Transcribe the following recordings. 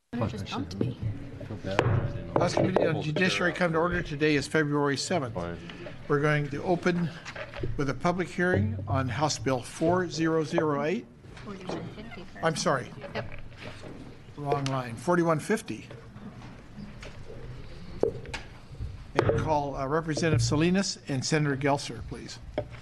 Just bumped me. House Committee on Judiciary come to order. Today is February 7th. We're going to open with a public hearing on House Bill 4008. 4150. I'm sorry. Yep. Wrong line. 4150. And call Representative Salinas and Senator Gelser, please.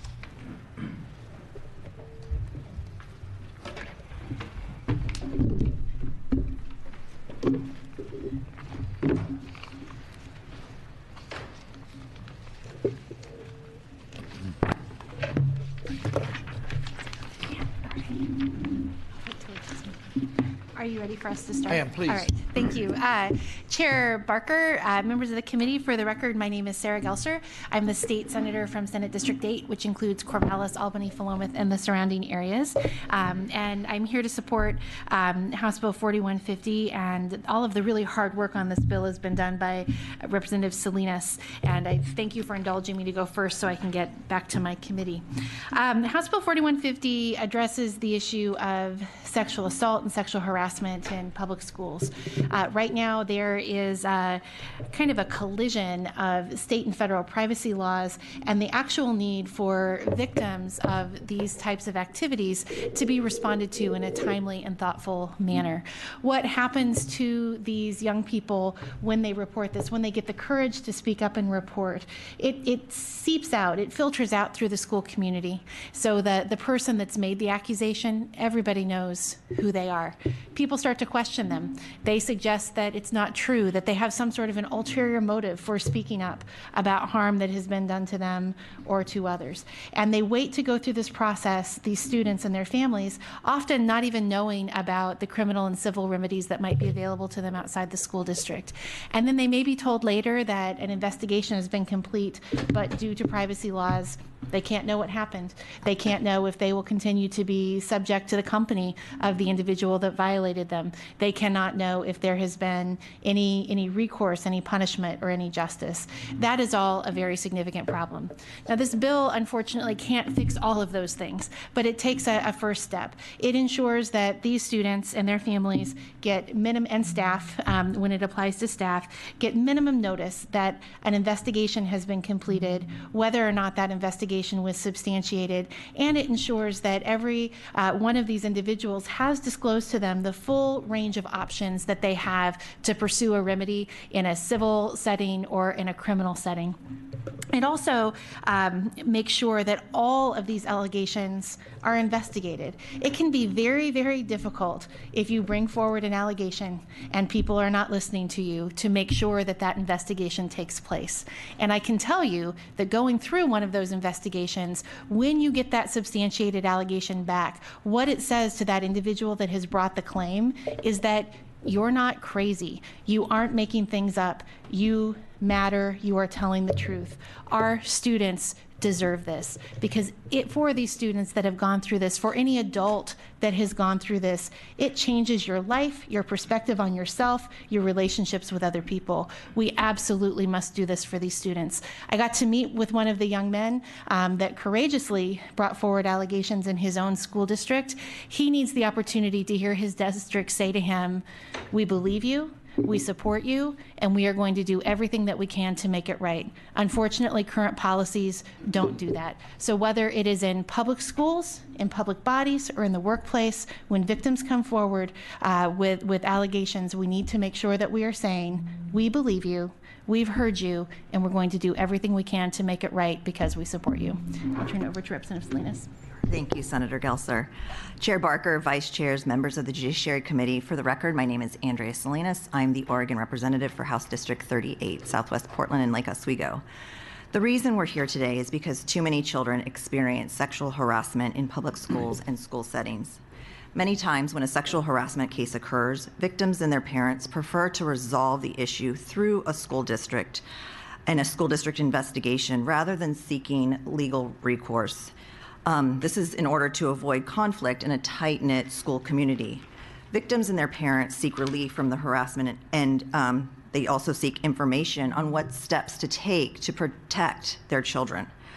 Are you ready for us to start? I am, please. All right, thank you. Chair Barker, members of the committee, for the record, my name is Sarah Gelser. I'm the state senator from Senate District 8, which includes Corvallis, Albany, Philomath, and the surrounding areas. And I'm here to support House Bill 4150, and all of the really hard work on this bill has been done by Representative Salinas. And I thank you for indulging me to go first so I can get back to my committee. House Bill 4150 addresses the issue of sexual assault and sexual harassment in public schools. Right now, there is kind of a collision of state and federal privacy laws and the actual need for victims of these types of activities to be responded to in a timely and thoughtful manner. What happens to these young people when they report this, when they get the courage to speak up and report? It seeps out, it filters out through the school community, so that the person that's made the accusation, everybody knows who they are. People start to question them. They suggest that it's not true, that they have some sort of an ulterior motive for speaking up about harm that has been done to them or to others. And they wait to go through this process, these students and their families, often not even knowing about the criminal and civil remedies that might be available to them outside the school district. And then they may be told later that an investigation has been complete, but due to privacy laws, they can't know what happened. They can't know if they will continue to be subject to the company of the individual that violated them. They cannot know if there has been any recourse, any punishment, or any justice. That is all a very significant problem. Now, this bill, unfortunately, can't fix all of those things, but it takes a first step. It ensures that these students and their families get minimum, and staff, when it applies to staff, get minimum notice that an investigation has been completed, whether or not that investigation was substantiated, and it ensures that every one of these individuals has disclosed to them the full range of options that they have to pursue a remedy in a civil setting or in a criminal setting. It also makes sure that all of these allegations are investigated. It can be very, very difficult if you bring forward an allegation and people are not listening to you to make sure that that investigation takes place. And I can tell you that going through one of those investigations, when you get that substantiated allegation back, what it says to that individual that has brought the claim is that you're not crazy. You aren't making things up. You matter. You are telling the truth. Our students deserve this, because for these students that have gone through this, for any adult that has gone through this, it changes your life, your perspective on yourself, your relationships with other people. We absolutely must do this for these students. I got to meet with one of the young men that courageously brought forward allegations in his own school district. He needs the opportunity to hear his district say to him, "We believe you, we support you, and we are going to do everything that we can to make it right." Unfortunately, current policies don't do that. So whether it is in public schools, in public bodies, or in the workplace, when victims come forward with allegations, we need to make sure that we are saying, "We believe you, we've heard you, and we're going to do everything we can to make it right because we support you." I'll turn it over to Representative Salinas. Thank you, Senator Gelser. Chair Barker, Vice Chairs, members of the Judiciary Committee, for the record, my name is Andrea Salinas. I'm the Oregon representative for House District 38, Southwest Portland and Lake Oswego. The reason we're here today is because too many children experience sexual harassment in public schools and school settings. Many times when a sexual harassment case occurs, victims and their parents prefer to resolve the issue through a school district and a school district investigation rather than seeking legal recourse. This is in order to avoid conflict in a tight-knit school community. Victims and their parents seek relief from the harassment, and they also seek information on what steps to take to protect their children.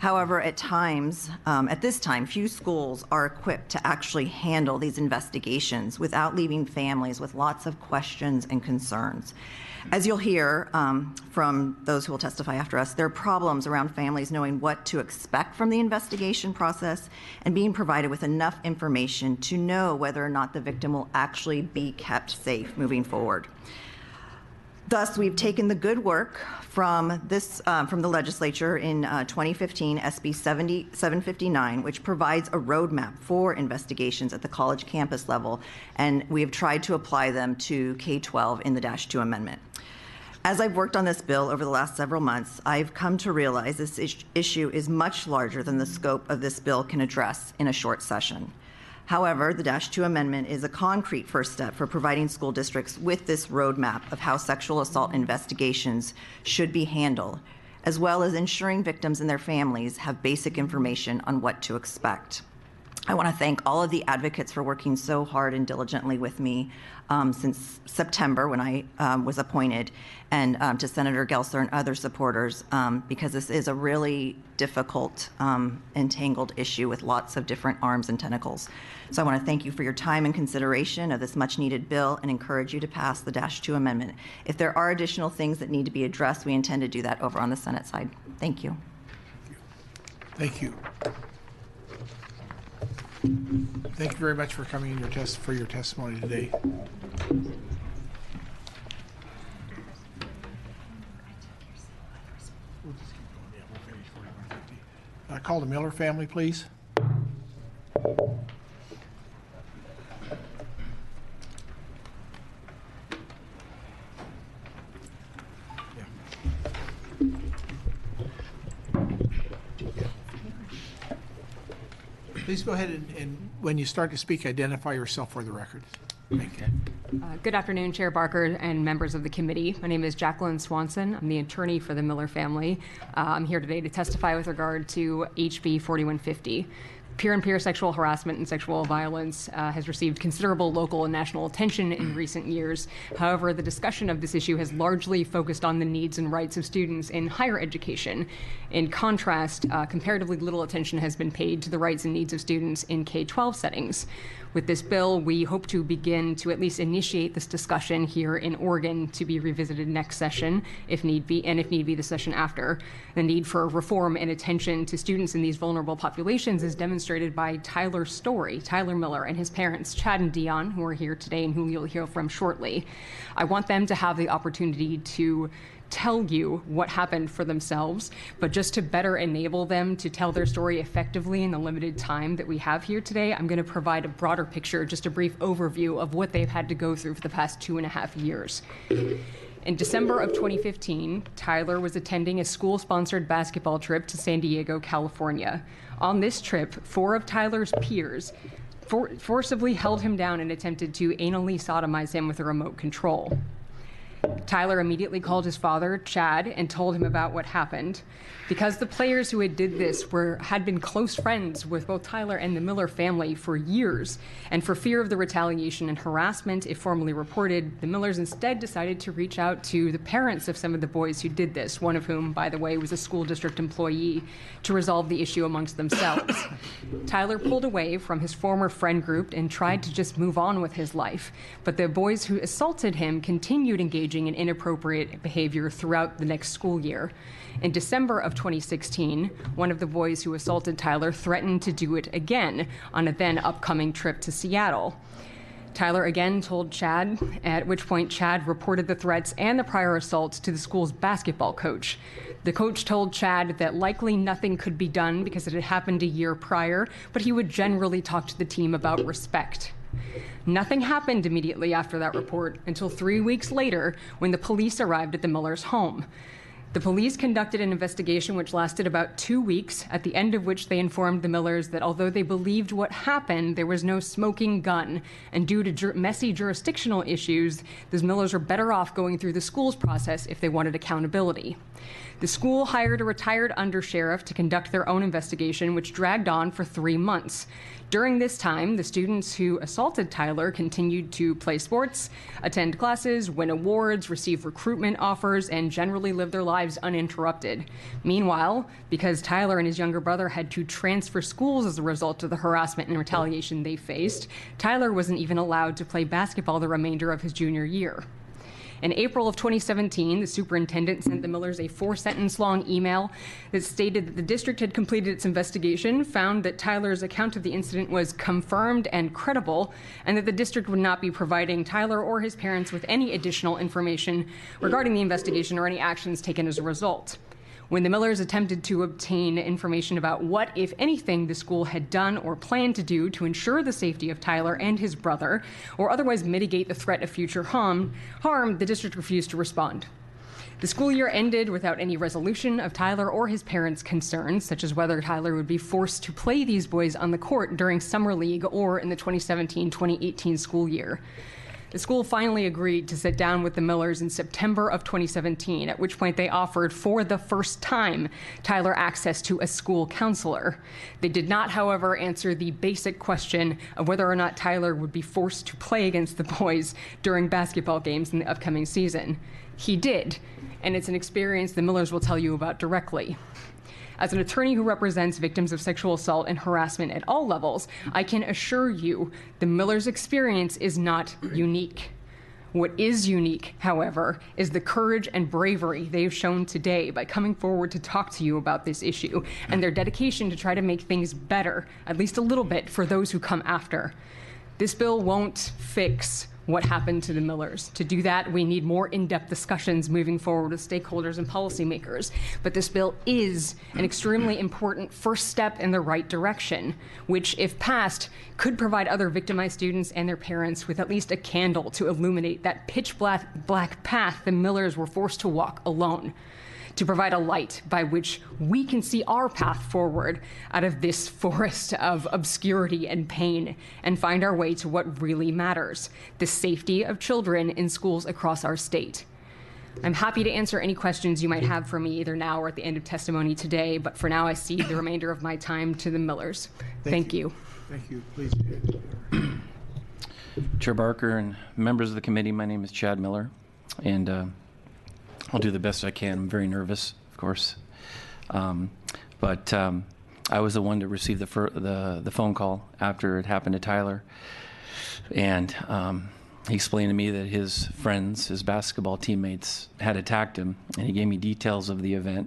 However, at this time, few schools are equipped to actually handle these investigations without leaving families with lots of questions and concerns. As you'll hear from those who will testify after us, there are problems around families knowing what to expect from the investigation process and being provided with enough information to know whether or not the victim will actually be kept safe moving forward. Thus, we've taken the good work from the legislature in 2015, SB 759, which provides a roadmap for investigations at the college campus level, and we have tried to apply them to K-12 in the Dash 2 amendment. As I've worked on this bill over the last several months, I've come to realize this issue is much larger than the scope of this bill can address in a short session. However, the Dash 2 amendment is a concrete first step for providing school districts with this roadmap of how sexual assault investigations should be handled, as well as ensuring victims and their families have basic information on what to expect. I want to thank all of the advocates for working so hard and diligently with me since September when I was appointed, and to Senator Gelser and other supporters, because this is a really difficult, entangled issue with lots of different arms and tentacles. So I want to thank you for your time and consideration of this much-needed bill and encourage you to pass the Dash 2 amendment. If there are additional things that need to be addressed, we intend to do that over on the Senate side. Thank you. Thank you. Thank you very much for coming in for your testimony today. Call the Miller family, please. Please go ahead and when you start to speak, identify yourself for the record. Thank you. Good afternoon, Chair Barker and members of the committee. My name is Jacqueline Swanson. I'm the attorney for the Miller family. I'm here today to testify with regard to HB 4150. Peer-on-peer sexual harassment and sexual violence has received considerable local and national attention in recent years. However, the discussion of this issue has largely focused on the needs and rights of students in higher education. In contrast, comparatively little attention has been paid to the rights and needs of students in K-12 settings. With this bill, we hope to begin to at least initiate this discussion here in Oregon to be revisited next session, if need be, and if need be, the session after. The need for reform and attention to students in these vulnerable populations is demonstrated by Tyler's story, Tyler Miller and his parents, Chad and Dion, who are here today and who you'll hear from shortly. I want them to have the opportunity to tell you what happened for themselves, but just to better enable them to tell their story effectively in the limited time that we have here today, I'm going to provide a broader picture, just a brief overview of what they've had to go through for the past 2.5 years. In December of 2015, Tyler was attending a school-sponsored basketball trip to San Diego, California. On this trip, 4 of Tyler's peers forcibly held him down and attempted to anally sodomize him with a remote control. Tyler immediately called his father, Chad, and told him about what happened. Because the players who had did this had been close friends with both Tyler and the Miller family for years, and for fear of the retaliation and harassment if formally reported, the Millers instead decided to reach out to the parents of some of the boys who did this, one of whom, by the way, was a school district employee, to resolve the issue amongst themselves. Tyler pulled away from his former friend group and tried to just move on with his life, but the boys who assaulted him continued engaging in inappropriate behavior throughout the next school year. In December of 2016, one of the boys who assaulted Tyler threatened to do it again on a then upcoming trip to Seattle. Tyler again told Chad, at which point Chad reported the threats and the prior assaults to the school's basketball coach. The coach told Chad that likely nothing could be done because it had happened a year prior, but he would generally talk to the team about respect. Nothing happened immediately after that report until 3 weeks later when the police arrived at the Millers' home. The police conducted an investigation which lasted about 2 weeks, at the end of which they informed the Millers that although they believed what happened, there was no smoking gun, and due to messy jurisdictional issues, the Millers were better off going through the school's process if they wanted accountability. The school hired a retired undersheriff to conduct their own investigation, which dragged on for 3 months. During this time, the students who assaulted Tyler continued to play sports, attend classes, win awards, receive recruitment offers, and generally live their lives uninterrupted. Meanwhile, because Tyler and his younger brother had to transfer schools as a result of the harassment and retaliation they faced, Tyler wasn't even allowed to play basketball the remainder of his junior year. In April of 2017, the superintendent sent the Millers a 4-sentence-long email that stated that the district had completed its investigation, found that Tyler's account of the incident was confirmed and credible, and that the district would not be providing Tyler or his parents with any additional information regarding the investigation or any actions taken as a result. When the Millers attempted to obtain information about what, if anything, the school had done or planned to do to ensure the safety of Tyler and his brother, or otherwise mitigate the threat of future harm, the district refused to respond. The school year ended without any resolution of Tyler or his parents' concerns, such as whether Tyler would be forced to play these boys on the court during summer league or in the 2017-2018 school year. The school finally agreed to sit down with the Millers in September of 2017, at which point they offered, for the first time, Tyler access to a school counselor. They did not, however, answer the basic question of whether or not Tyler would be forced to play against the boys during basketball games in the upcoming season. He did, and it's an experience the Millers will tell you about directly. As an attorney who represents victims of sexual assault and harassment at all levels, I can assure you the Millers' experience is not unique. What is unique, however, is the courage and bravery they've shown today by coming forward to talk to you about this issue, and their dedication to try to make things better, at least a little bit, for those who come after. This bill won't fix what happened to the Millers. To do that, we need more in-depth discussions moving forward with stakeholders and policymakers. But this bill is an extremely important first step in the right direction, which, if passed, could provide other victimized students and their parents with at least a candle to illuminate that pitch black path the Millers were forced to walk alone, to provide a light by which we can see our path forward out of this forest of obscurity and pain and find our way to what really matters, the safety of children in schools across our state. I'm happy to answer any questions you might have for me either now or at the end of testimony today, but for now I cede the remainder of my time to the Millers. Thank you. Thank you. Please. Chair Barker and members of the committee, my name is Chad Miller, and I'll do the best I can. I'm very nervous, of course, but I was the one to receive the phone call after it happened to Tyler, and he explained to me that his friends, his basketball teammates, had attacked him, and he gave me details of the event.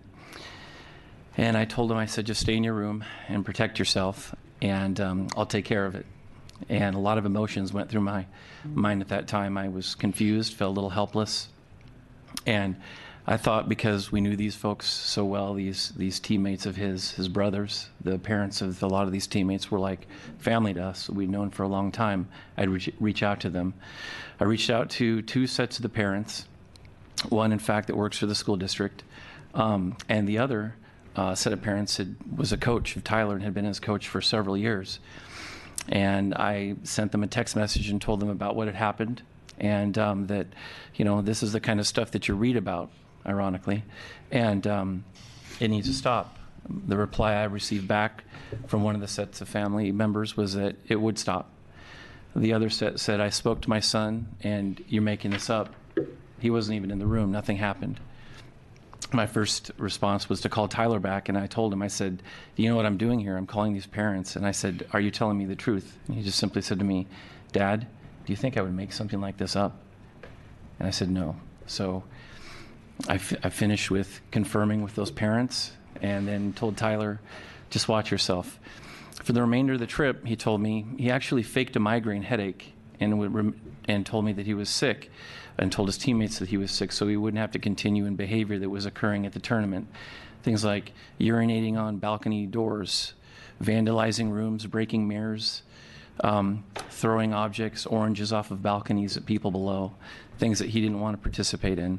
And I told him, I said, just stay in your room and protect yourself, and I'll take care of it. And a lot of emotions went through my mind at that time. I was confused, felt a little helpless. And I thought, because we knew these folks so well, these teammates of his brothers, the parents of a lot of these teammates were like family to us. We'd known for a long time. I'd reach out to them. I reached out to 2 sets of the parents, one, in fact, that works for the school district, and the other set of parents was a coach of Tyler and had been his coach for several years. And I sent them a text message and told them about what had happened, and that, this is the kind of stuff that you read about, ironically, and it needs to stop. The reply I received back from one of the sets of family members was that it would stop. The other set said, I spoke to my son, and you're making this up. He wasn't even in the room. Nothing happened. My first response was to call Tyler back, and I told him, I said, do you know what I'm doing here? I'm calling these parents, and I said, are you telling me the truth? And he just simply said to me, Dad, do you think I would make something like this up? And I said, no. So I finished with confirming with those parents, and then told Tyler, just watch yourself. For the remainder of the trip, he told me he actually faked a migraine headache and told me that he was sick, and told his teammates that he was sick so he wouldn't have to continue in behavior that was occurring at the tournament. Things like urinating on balcony doors, vandalizing rooms, breaking mirrors, throwing objects, oranges off of balconies at people below, things that he didn't want to participate in.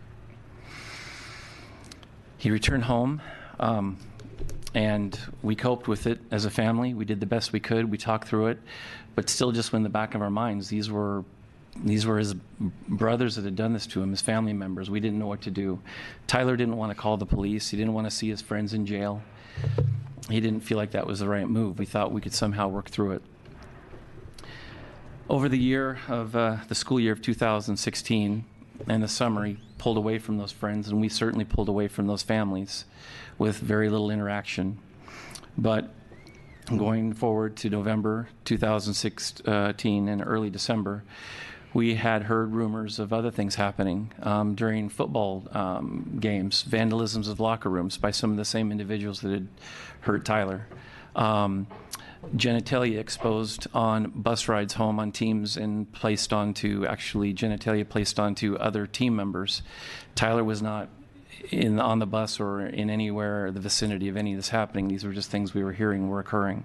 He returned home, and we coped with it as a family. We did the best we could. We talked through it, but still just in the back of our minds, these were his brothers that had done this to him, his family members. We didn't know what to do. Tyler didn't want to call the police. He didn't want to see his friends in jail. he didn't feel like that was the right move. We thought we could somehow work through it. Over the year of the school year of 2016 and the summer, he pulled away from those friends, and we certainly pulled away from those families with very little interaction. But going forward to November 2016 and early December, we had heard rumors of other things happening during football games, vandalisms of locker rooms by some of the same individuals that had hurt Tyler. Genitalia exposed on bus rides home on teams and placed onto, actually genitalia placed onto other team members. Tyler was not on the bus or in anywhere in the vicinity of any of this happening. These were just things we were hearing were occurring.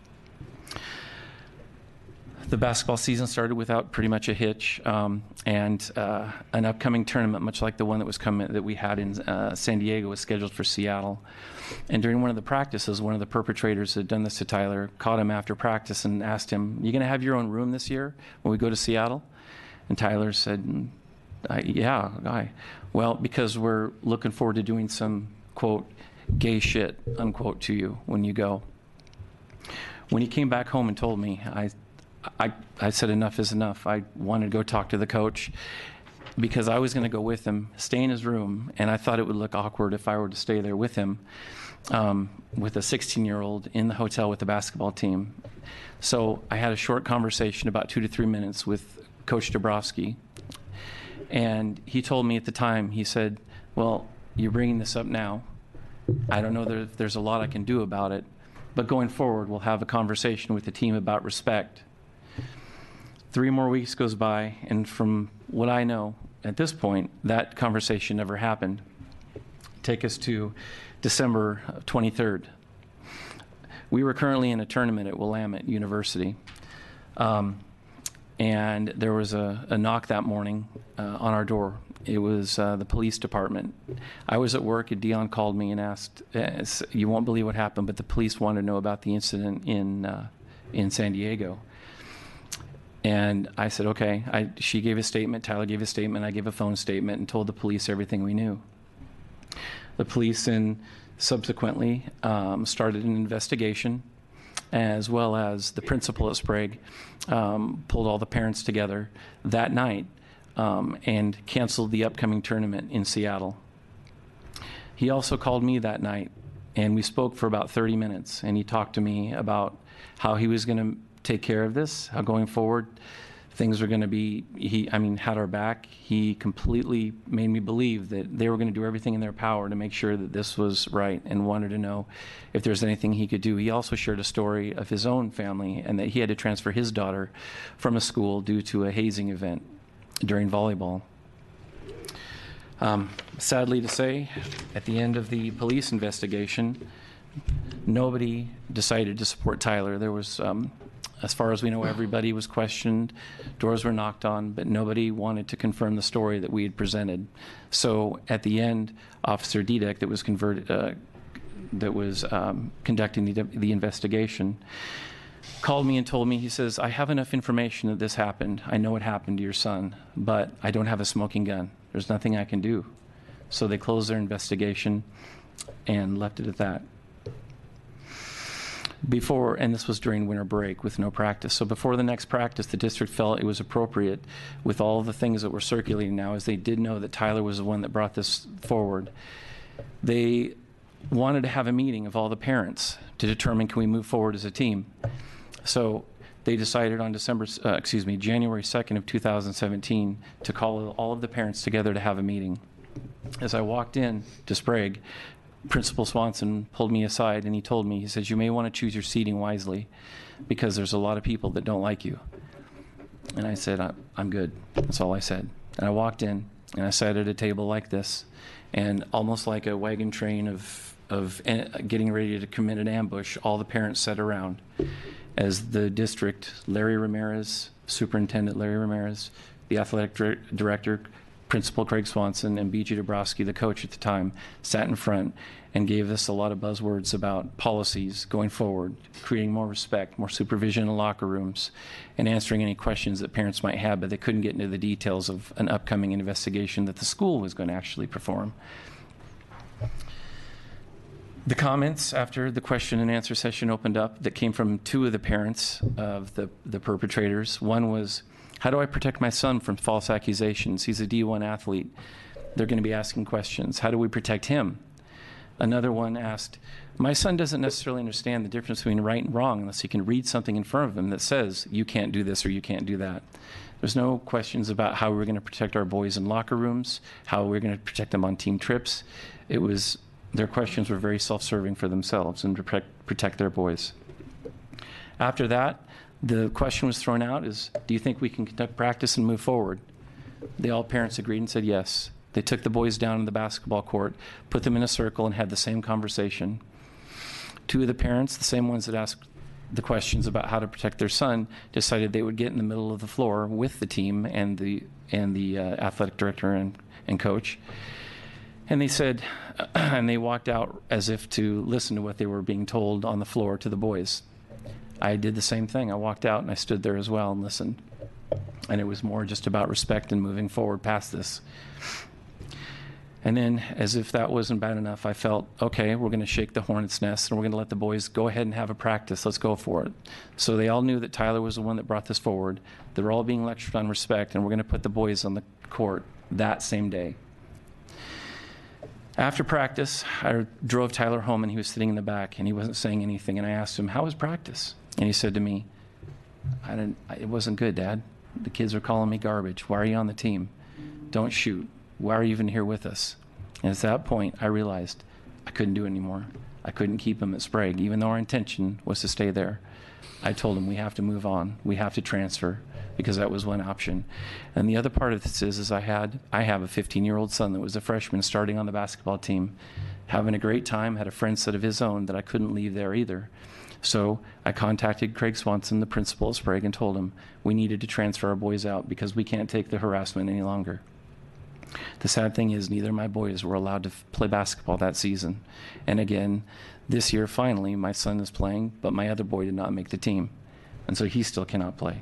The basketball season started without pretty much a hitch, and an upcoming tournament, much like the one that we had in San Diego, was scheduled for Seattle. And during one of the practices, one of the perpetrators who had done this to Tyler caught him after practice and asked him, "You going to have your own room this year when we go to Seattle?" And Tyler said, "Yeah, well, because we're looking forward to doing some, quote, gay shit, unquote, to you when you go." When he came back home and told me, I said enough is enough. I wanted to go talk to the coach because I was going to go with him, stay in his room, and I thought it would look awkward if I were to stay there with him, with a 16-year-old in the hotel with the basketball team. So I had a short conversation, about 2 to 3 minutes, with Coach Dabrowski, and he told me at the time, he said, "Well, you're bringing this up now. I don't know if there's a lot I can do about it, but going forward, we'll have a conversation with the team about respect." 3 more weeks goes by, and from what I know at this point, that conversation never happened. Take us to December 23rd. We were currently in a tournament at Willamette University, and there was a knock that morning on our door. It was the police department. I was at work, and Dion called me and asked, "You won't believe what happened, but the police want to know about the incident in San Diego." And I said, okay. She gave a statement, Tyler gave a statement, I gave a phone statement and told the police everything we knew. The police then subsequently started an investigation, as well as the principal at Sprague pulled all the parents together that night and canceled the upcoming tournament in Seattle. He also called me that night, and we spoke for about 30 minutes, and he talked to me about how he was going to take care of this, how going forward things were going to be, had our back. He completely made me believe that they were going to do everything in their power to make sure that this was right, and wanted to know if there's anything he could do. He also shared a story of his own family, and that he had to transfer his daughter from a school due to a hazing event during volleyball. Sadly to say, at the end of the police investigation, nobody decided to support Tyler. There was, as far as we know, everybody was questioned, doors were knocked on, but nobody wanted to confirm the story that we had presented. So at the end, Officer Dudek, that was conducting the investigation, called me and told me, he says, "I have enough information that this happened. I know it happened to your son, but I don't have a smoking gun. There's nothing I can do." So they closed their investigation and left it at that. And this was during winter break with no practice. So before the next practice, the district felt it was appropriate, with all of the things that were circulating now, as they did know that Tyler was the one that brought this forward. They wanted to have a meeting of all the parents to determine, can we move forward as a team? So they decided on January 2nd of 2017 to call all of the parents together to have a meeting. As I walked in to Sprague, Principal Swanson pulled me aside and he told me, he says, "You may want to choose your seating wisely because there's a lot of people that don't like you." And I said, I'm good. That's all I said. And I walked in and I sat at a table like this, and almost like a wagon train of getting ready to commit an ambush, all the parents sat around as the district, Larry Ramirez, Superintendent Larry Ramirez, the athletic director, Principal Craig Swanson, and B.J. Dabrowski, the coach at the time, sat in front and gave us a lot of buzzwords about policies going forward, creating more respect, more supervision in the locker rooms, and answering any questions that parents might have, but they couldn't get into the details of an upcoming investigation that the school was going to actually perform. The comments after the question and answer session opened up that came from two of the parents of the perpetrators. One was, how do I protect my son from false accusations? He's a D1 athlete. They're going to be asking questions. How do we protect him? Another one asked, my son doesn't necessarily understand the difference between right and wrong unless he can read something in front of him that says you can't do this or you can't do that. There's no questions about how we're going to protect our boys in locker rooms, how we're going to protect them on team trips. Their questions were very self-serving for themselves and to protect their boys. After that, the question was thrown out is, do you think we can conduct practice and move forward? All parents agreed and said yes. They took the boys down to the basketball court, put them in a circle, and had the same conversation. Two of the parents, the same ones that asked the questions about how to protect their son, decided they would get in the middle of the floor with the team and the athletic director and coach. And they said, and they walked out as if to listen to what they were being told on the floor to the boys. I did the same thing. I walked out and I stood there as well and listened. And it was more just about respect and moving forward past this. And then, as if that wasn't bad enough, I felt, okay, we're going to shake the hornet's nest and we're going to let the boys go ahead and have a practice. Let's go for it. So they all knew that Tyler was the one that brought this forward. They were all being lectured on respect, and we're going to put the boys on the court that same day. After practice, I drove Tyler home, and he was sitting in the back, and he wasn't saying anything. And I asked him, how was practice? And he said to me, it wasn't good, Dad. The kids are calling me garbage. Why are you on the team? Don't shoot. Why are you even here with us? And at that point, I realized I couldn't do it anymore. I couldn't keep him at Sprague, even though our intention was to stay there. I told him we have to move on. We have to transfer, because that was one option. And the other part of this is I have a 15-year-old son that was a freshman starting on the basketball team, having a great time, had a friend set of his own that I couldn't leave there either. So I contacted Craig Swanson, the principal at Sprague, and told him we needed to transfer our boys out because we can't take the harassment any longer. The sad thing is neither of my boys were allowed to play basketball that season. And again, this year, finally, my son is playing, but my other boy did not make the team. And so he still cannot play.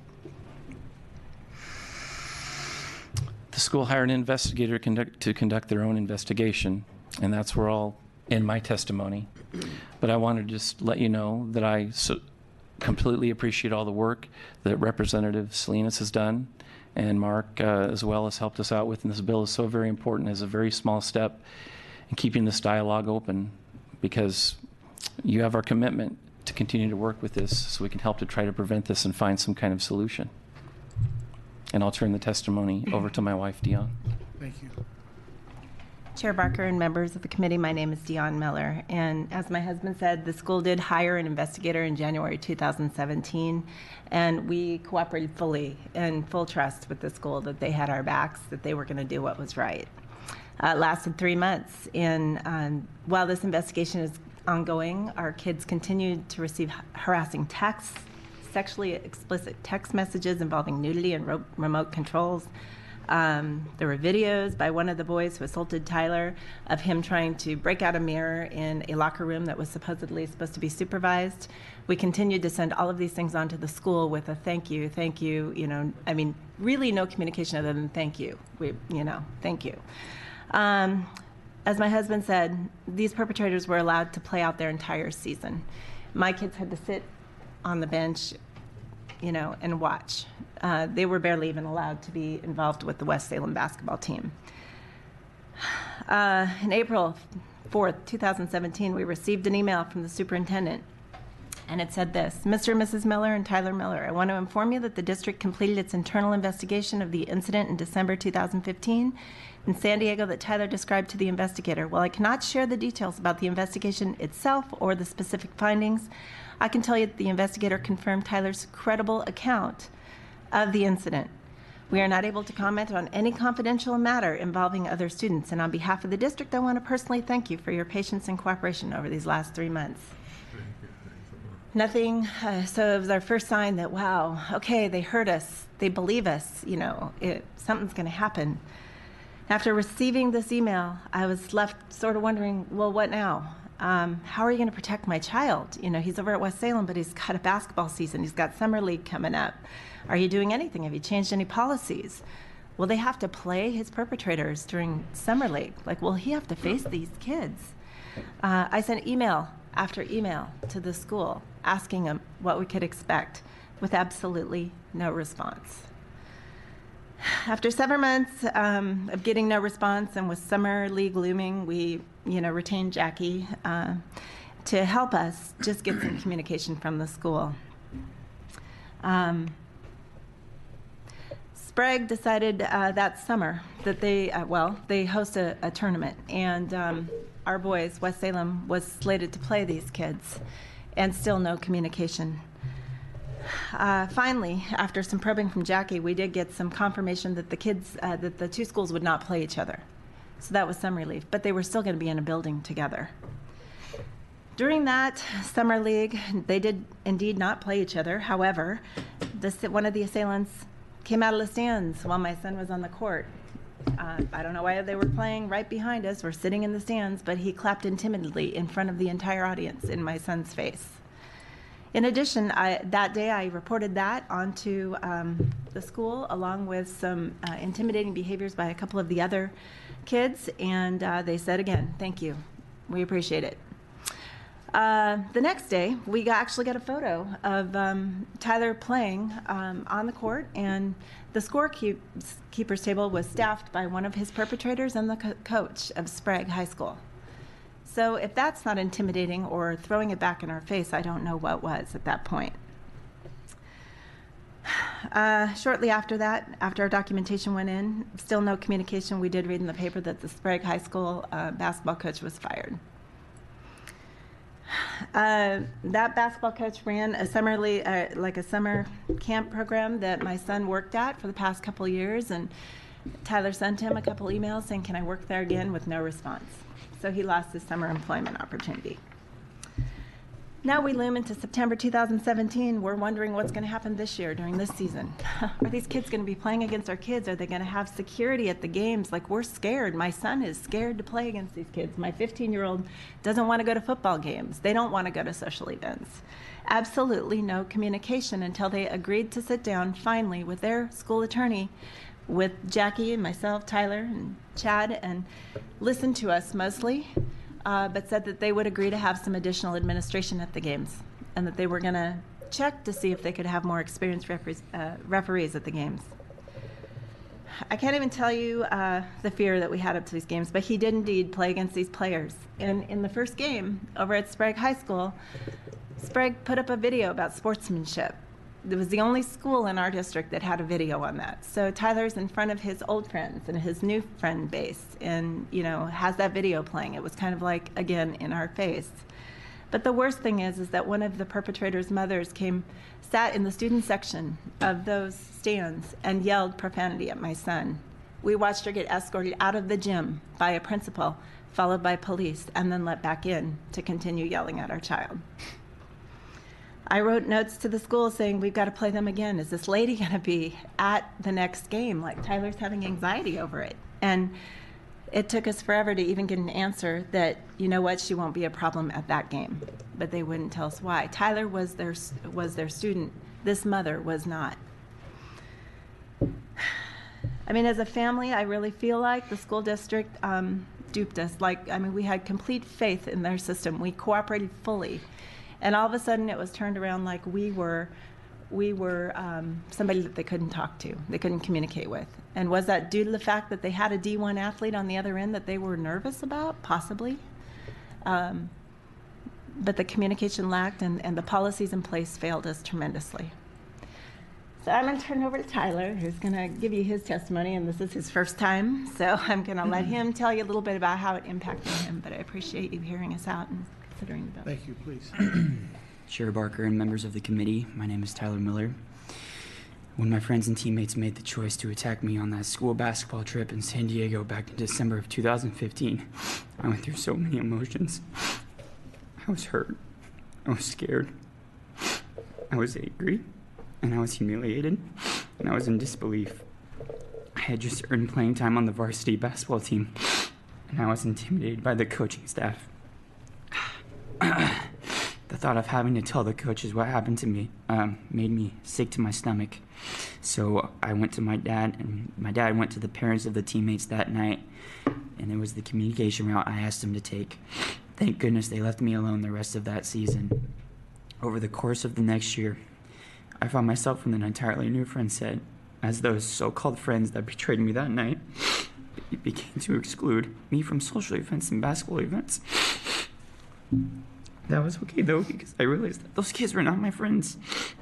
The school hired an investigator to conduct their own investigation, and that's where all in my testimony. But I wanted to just let you know that I completely appreciate all the work that Representative Salinas has done, and Mark as well has helped us out with. And this bill is so very important as a very small step in keeping this dialogue open, because you have our commitment to continue to work with this so we can help to try to prevent this and find some kind of solution. And I'll turn the testimony over to my wife, Dion. Thank you. Chair Barker and members of the committee, my name is Dion Miller, and as my husband said, the school did hire an investigator in January 2017, and we cooperated fully and full trust with the school that they had our backs, that they were going to do what was right. It lasted 3 months, and while this investigation is ongoing, our kids continued to receive harassing texts, sexually explicit text messages involving nudity and remote controls. There were videos by one of the boys who assaulted Tyler of him trying to break out a mirror in a locker room that was supposedly supposed to be supervised. We continued to send all of these things on to the school with a thank you, really no communication other than thank you, thank you. As my husband said, these perpetrators were allowed to play out their entire season. My kids had to sit on the bench, and watch. They were barely even allowed to be involved with the West Salem basketball team. In April 4th, 2017, we received an email from the superintendent, and it said this: Mr. and Mrs. Miller and Tyler Miller, I want to inform you that the district completed its internal investigation of the incident in December 2015 in San Diego that Tyler described to the investigator. While I cannot share the details about the investigation itself or the specific findings, I can tell you that the investigator confirmed Tyler's credible account of the incident. We are not able to comment on any confidential matter involving other students, and on behalf of the district, I want to personally thank you for your patience and cooperation over these last 3 months. Nothing, so it was our first sign that, wow, okay, they heard us, they believe us, something's going to happen. After receiving this email, I was left sort of wondering, well, what now? How are you going to protect my child? He's over at West Salem, but he's got a basketball season. He's got summer league coming up. Are you doing anything? Have you changed any policies? Will they have to play his perpetrators during summer league? Will he have to face these kids? I sent email after email to the school asking them what we could expect, with absolutely no response. After several months of getting no response, and with summer league looming, we retained Jackie to help us just get some communication from the school. Sprague decided that summer that they host a tournament, and our boys, West Salem, was slated to play these kids, and still no communication. Finally, after some probing from Jackie, we did get some confirmation that that the two schools would not play each other. So that was some relief, but they were still going to be in a building together. During that summer league, they did indeed not play each other. However, one of the assailants came out of the stands while my son was on the court. I don't know why they were playing right behind us. We're sitting in the stands, but he clapped timidly in front of the entire audience in my son's face. In addition, that day I reported that onto the school, along with some intimidating behaviors by a couple of the other kids, and they said again, thank you, we appreciate it. The next day, we actually got a photo of Tyler playing on the court, and the scorekeeper's table was staffed by one of his perpetrators and the coach of Sprague High School. So if that's not intimidating or throwing it back in our face, I don't know what was at that point. Shortly after that, after our documentation went in, still no communication, we did read in the paper that the Sprague High School basketball coach was fired. That basketball coach ran a summer camp program that my son worked at for the past couple years, and Tyler sent him a couple emails saying, can I work there again, with no response. So he lost his summer employment opportunity. Now we loom into September 2017. We're wondering what's going to happen this year during this season. Are these kids going to be playing against our kids? Are they going to have security at the games? Like, we're scared. My son is scared to play against these kids. My 15-year-old doesn't want to go to football games. They don't want to go to social events. Absolutely no communication until they agreed to sit down finally with their school attorney, with Jackie and myself, Tyler and Chad, and listen to us mostly, but said that they would agree to have some additional administration at the games, and that they were going to check to see if they could have more experienced referees at the games. I can't even tell you the fear that we had up to these games, but he did indeed play against these players. And in the first game over at Sprague High School, Sprague put up a video about sportsmanship. It was the only school in our district that had a video on that. So Tyler's in front of his old friends and his new friend base, and has that video playing. It was kind of like, again, in our face. But the worst thing is that one of the perpetrator's mothers sat in the student section of those stands and yelled profanity at my son. We watched her get escorted out of the gym by a principal, followed by police, and then let back in to continue yelling at our child. I wrote notes to the school saying, we've got to play them again. Is this lady going to be at the next game? Like, Tyler's having anxiety over it. And it took us forever to even get an answer that, you know what, she won't be a problem at that game. But they wouldn't tell us why. Tyler was their student. This mother was not. I mean, as a family, I really feel like the school district duped us. We had complete faith in their system. We cooperated fully. And all of a sudden, it was turned around like we were somebody that they couldn't talk to, they couldn't communicate with. And was that due to the fact that they had a D1 athlete on the other end that they were nervous about? Possibly. But the communication lacked, and the policies in place failed us tremendously. So I'm going to turn it over to Tyler, who's going to give you his testimony, and this is his first time. So I'm going to let him tell you a little bit about how it impacted him, but I appreciate you hearing us out and considering the bill. Thank you, please. Chair Barker and members of the committee, my name is Tyler Miller. When my friends and teammates made the choice to attack me on that school basketball trip in San Diego back in December of 2015, I went through so many emotions. I was hurt, I was scared, I was angry, and I was humiliated, and I was in disbelief. I had just earned playing time on the varsity basketball team, and I was intimidated by the coaching staff. The thought of having to tell the coaches what happened to me made me sick to my stomach. So I went to my dad, and my dad went to the parents of the teammates that night, and it was the communication route I asked them to take. Thank goodness they left me alone the rest of that season. Over the course of the next year, I found myself in an entirely new friend set, as those so-called friends that betrayed me that night began to exclude me from social events and basketball events. That was okay though, because I realized that those kids were not my friends.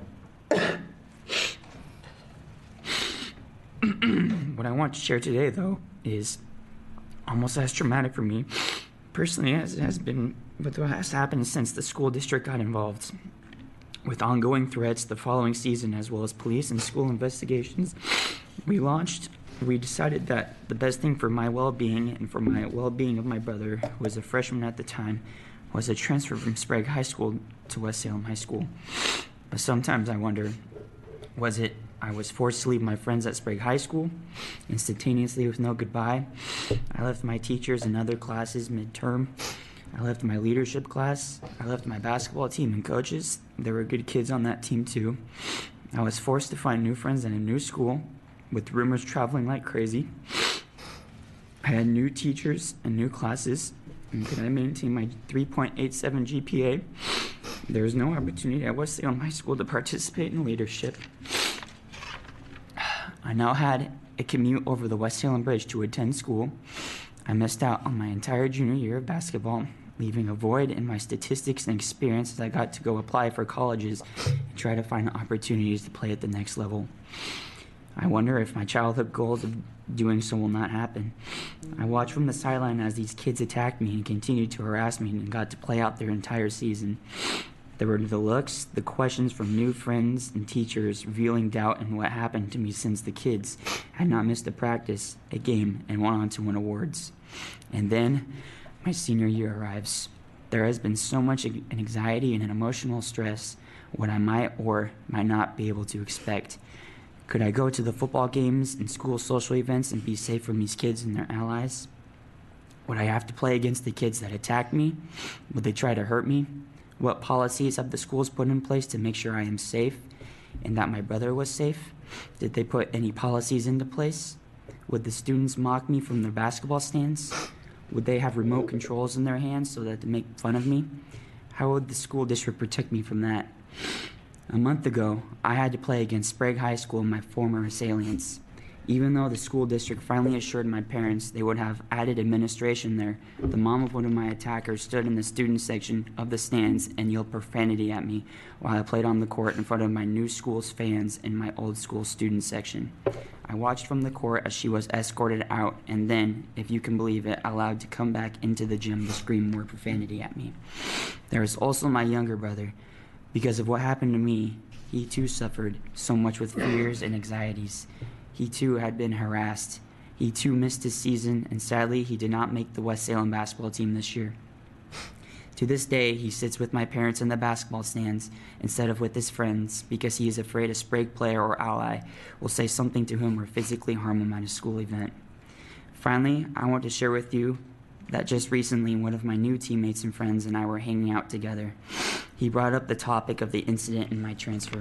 What I want to share today though is almost as traumatic for me personally as it has been with what has happened since the school district got involved. With ongoing threats the following season, as well as police and school investigations, we decided that the best thing for my well-being and for my well-being of my brother, who was a freshman at the time, was a transfer from Sprague High School to West Salem High School. But sometimes I wonder, was it I was forced to leave my friends at Sprague High School instantaneously with no goodbye? I left my teachers and other classes midterm. I left my leadership class. I left my basketball team and coaches. There were good kids on that team too. I was forced to find new friends in a new school, with rumors traveling like crazy. I had new teachers and new classes, and could I maintain my 3.87 GPA? There was no opportunity at West Salem High School to participate in leadership. I now had a commute over the West Salem Bridge to attend school. I missed out on my entire junior year of basketball, leaving a void in my statistics and experience as I got to go apply for colleges and try to find opportunities to play at the next level. I wonder if my childhood goals of doing so will not happen. I watched from the sideline as these kids attacked me and continued to harass me and got to play out their entire season. There were the looks, the questions from new friends and teachers revealing doubt in what happened to me since the kids had not missed a practice, a game, and went on to win awards. And then my senior year arrives. There has been so much anxiety and an emotional stress, what I might or might not be able to expect. Could I go to the football games and school social events and be safe from these kids and their allies? Would I have to play against the kids that attacked me? Would they try to hurt me? What policies have the schools put in place to make sure I am safe and that my brother was safe? Did they put any policies into place? Would the students mock me from their basketball stands? Would they have remote controls in their hands so that to make fun of me? How would the school district protect me from that? A month ago, I had to play against Sprague High School and my former assailants. Even though the school district finally assured my parents they would have added administration there, the mom of one of my attackers stood in the student section of the stands and yelled profanity at me while I played on the court in front of my new school's fans in my old school student section. I watched from the court as she was escorted out and then, if you can believe it, allowed to come back into the gym to scream more profanity at me. There is also my younger brother. Because of what happened to me, he too suffered so much with fears and anxieties. He too had been harassed. He too missed his season, and sadly, he did not make the West Salem basketball team this year. To this day, he sits with my parents in the basketball stands instead of with his friends because he is afraid a Sprague player or ally will say something to him or physically harm him at a school event. Finally, I want to share with you that just recently, one of my new teammates and friends and I were hanging out together. He brought up the topic of the incident in my transfer.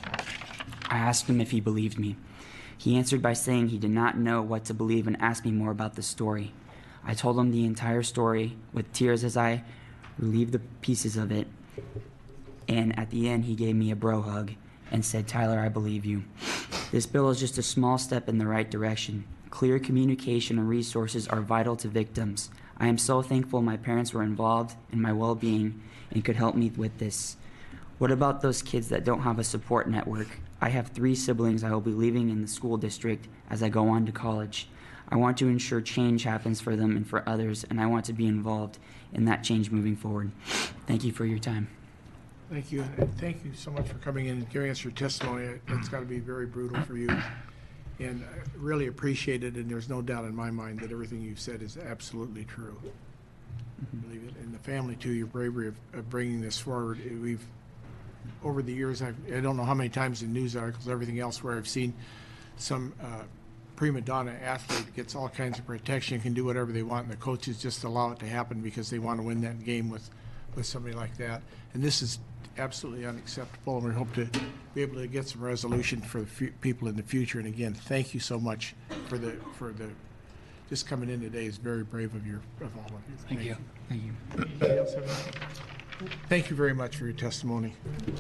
I asked him if he believed me. He answered by saying he did not know what to believe and asked me more about the story. I told him the entire story with tears as I relieved the pieces of it. And at the end, he gave me a bro hug and said, "Tyler, I believe you. This bill is just a small step in the right direction. Clear communication and resources are vital to victims. I am so thankful my parents were involved in my well-being and could help me with this. What about those kids that don't have a support network? I have 3 siblings I will be leaving in the school district as I go on to college. I want to ensure change happens for them and for others, and I want to be involved in that change moving forward. Thank you for your time." Thank you, and thank you so much for coming in and giving us your testimony. It's got to be very brutal for you, and I really appreciate it, and there's no doubt in my mind that everything you've said is absolutely true. I believe it. And the family, too, your bravery of bringing this forward. We've, over the years, I don't know how many times in news articles, everything else, where I've seen some prima donna athlete gets all kinds of protection, can do whatever they want, and the coaches just allow it to happen because they want to win that game with somebody like that. And this is absolutely unacceptable, and we hope to be able to get some resolution for the people in the future. And again, thank you so much for the just coming in today is very brave of all of you. Thank you. Thank you. Anybody else have anything? Thank you very much for your testimony.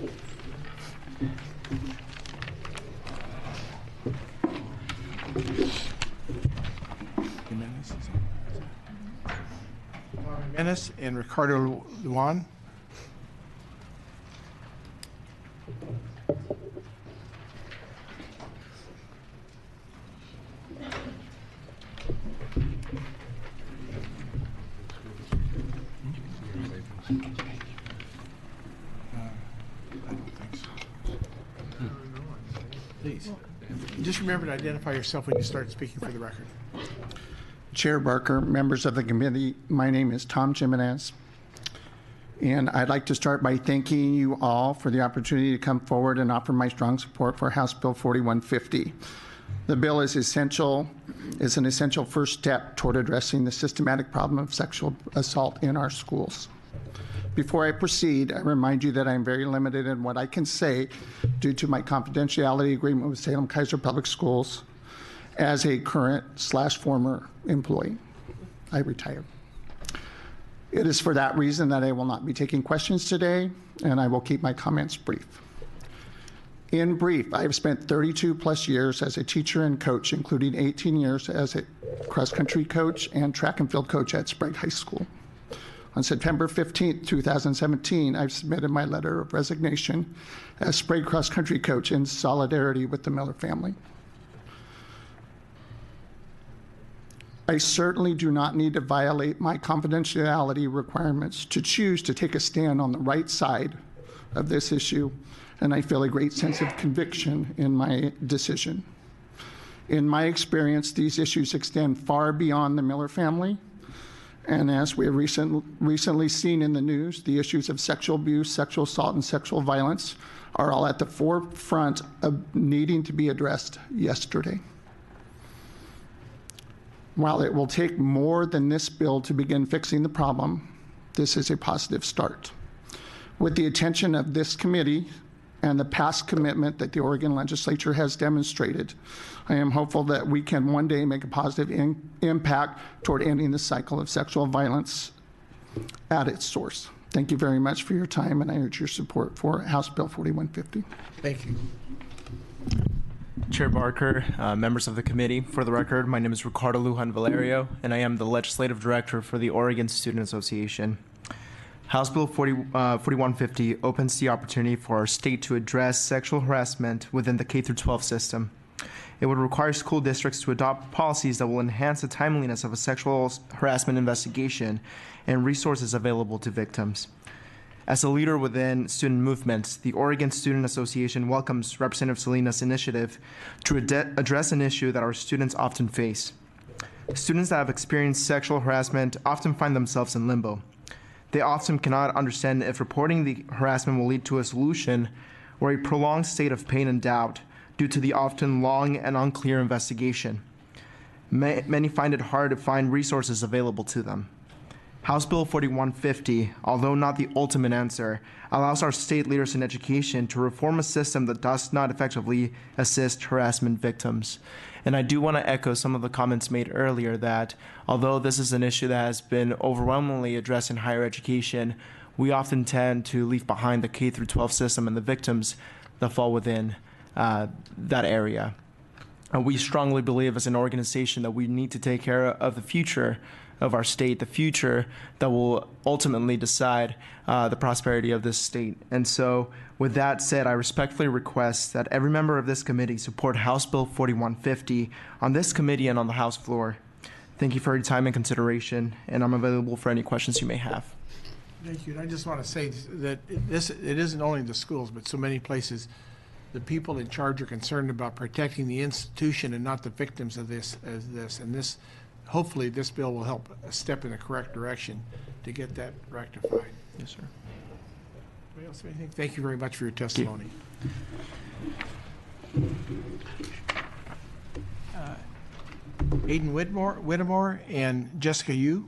Jimenez and Ricardo Luan. I don't think so. Please, just remember to identify yourself when you start speaking for the record. Chair Barker, members of the committee, my name is Tom Jimenez, and I'd like to start by thanking you all for the opportunity to come forward and offer my strong support for House Bill 4150. The bill is an essential first step toward addressing the systematic problem of sexual assault in our schools. Before I proceed, I remind you that I am very limited in what I can say due to my confidentiality agreement with Salem Keizer Public Schools as a current/former employee. I retired. It is for that reason that I will not be taking questions today, and I will keep my comments brief. In brief, I have spent 32 plus years as a teacher and coach, including 18 years as a cross-country coach and track and field coach at Sprague High School. On September 15, 2017, I submitted my letter of resignation as Sprague cross-country coach in solidarity with the Miller family. I certainly do not need to violate my confidentiality requirements to choose to take a stand on the right side of this issue, and I feel a great sense of conviction in my decision. In my experience, these issues extend far beyond the Miller family, and as we have recently seen in the news, the issues of sexual abuse, sexual assault, and sexual violence are all at the forefront of needing to be addressed yesterday. While it will take more than this bill to begin fixing the problem, this is a positive start. With the attention of this committee and the past commitment that the Oregon legislature has demonstrated, I am hopeful that we can one day make a positive impact toward ending the cycle of sexual violence at its source. Thank you very much for your time, and I urge your support for House Bill 4150. Thank you. Chair Barker, members of the committee, for the record, my name is Ricardo Lujan Valerio, and I am the Legislative Director for the Oregon Student Association. House Bill 4150 opens the opportunity for our state to address sexual harassment within the K-12 system. It would require school districts to adopt policies that will enhance the timeliness of a sexual harassment investigation and resources available to victims. As a leader within student movements, the Oregon Student Association welcomes Representative Salinas' initiative to address an issue that our students often face. Students that have experienced sexual harassment often find themselves in limbo. They often cannot understand if reporting the harassment will lead to a solution or a prolonged state of pain and doubt due to the often long and unclear investigation. Many find it hard to find resources available to them. House Bill 4150, although not the ultimate answer, allows our state leaders in education to reform a system that does not effectively assist harassment victims. And I do want to echo some of the comments made earlier that although this is an issue that has been overwhelmingly addressed in higher education, we often tend to leave behind the K-12 system and the victims that fall within that area. We strongly believe as an organization that we need to take care of the future of our state, the future that will ultimately decide the prosperity of this state. And so with that said, I respectfully request that every member of this committee support House Bill 4150 on this committee and on the House floor. Thank you for your time and consideration, and I'm available for any questions you may have. Thank you. And I just want to say that it isn't only the schools, but so many places, the people in charge are concerned about protecting the institution and not the victims of this. And this, hopefully, this bill will help a step in the correct direction to get that rectified. Yes, sir. Anybody else have anything? Thank you very much for your testimony. Aiden Whittemore and Jessica Yu.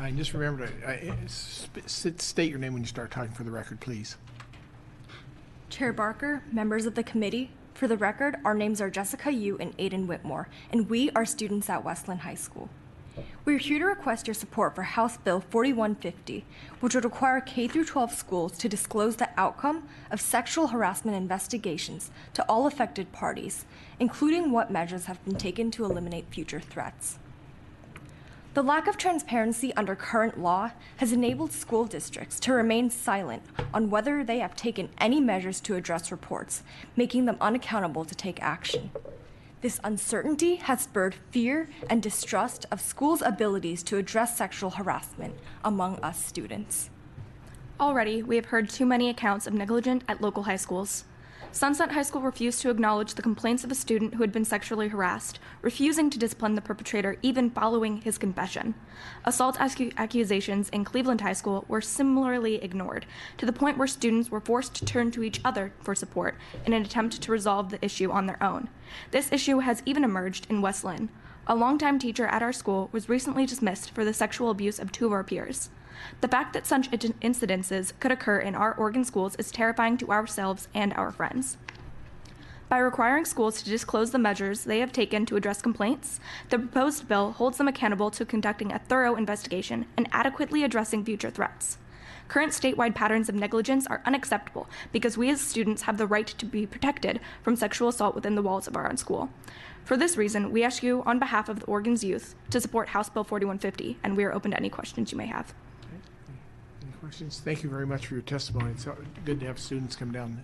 And just remember to state your name when you start talking for the record, please. Chair Barker, members of the committee, for the record, our names are Jessica Yu and Aiden Whitmore, and we are students at Westland High School. We're here to request your support for House Bill 4150, which would require K-12 schools to disclose the outcome of sexual harassment investigations to all affected parties, including what measures have been taken to eliminate future threats. The lack of transparency under current law has enabled school districts to remain silent on whether they have taken any measures to address reports, making them unaccountable to take action. This uncertainty has spurred fear and distrust of schools' abilities to address sexual harassment among us students. Already, we have heard too many accounts of negligence at local high schools. Sunset High School refused to acknowledge the complaints of a student who had been sexually harassed, refusing to discipline the perpetrator even following his confession. Assault accusations in Cleveland High School were similarly ignored, to the point where students were forced to turn to each other for support in an attempt to resolve the issue on their own. This issue has even emerged in West Lynn. A longtime teacher at our school was recently dismissed for the sexual abuse of 2 of our peers. The fact that such incidences could occur in our Oregon schools is terrifying to ourselves and our friends. By requiring schools to disclose the measures they have taken to address complaints, the proposed bill holds them accountable to conducting a thorough investigation and adequately addressing future threats. Current statewide patterns of negligence are unacceptable because we as students have the right to be protected from sexual assault within the walls of our own school. For this reason, we ask you, on behalf of Oregon's youth, to support House Bill 4150, and we are open to any questions you may have. Any questions? Thank you very much for your testimony. It's good to have students come down.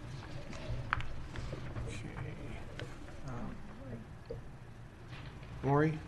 Okay. Lori?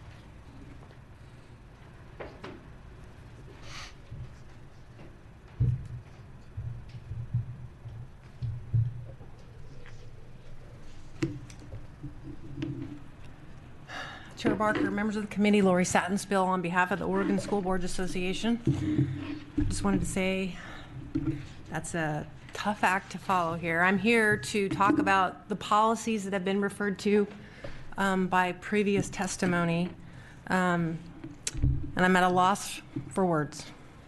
Chair Barker, members of the committee, Lori Sattenspill on behalf of the Oregon School Boards Association. I just wanted to say that's a tough act to follow here. I'm here to talk about the policies that have been referred to by previous testimony, and I'm at a loss for words.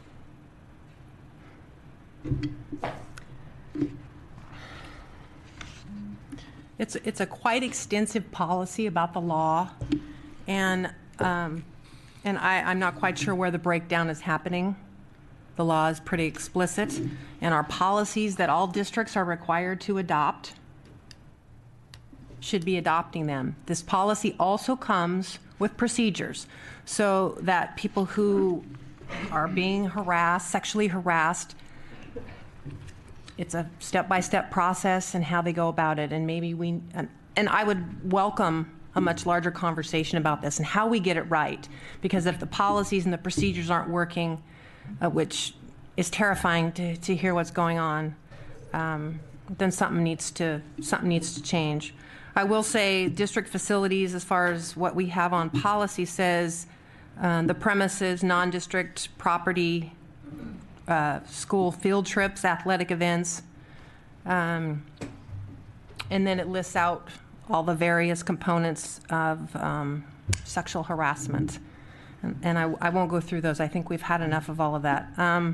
It's a quite extensive policy about the law, and I'm not quite sure where the breakdown is happening. The law is pretty explicit, and our policies that all districts are required to adopt should be adopting them. This policy also comes with procedures so that people who are being harassed, sexually harassed, it's a step-by-step process and how they go about it. And maybe and I would welcome a much larger conversation about this and how we get it right. Because if the policies and the procedures aren't working, which is terrifying to hear what's going on, then something needs to change. I will say district facilities, as far as what we have on policy, says the premises, non-district property, school field trips, athletic events, and then it lists out all the various components of sexual harassment. And I won't go through those. I think we've had enough of all of that.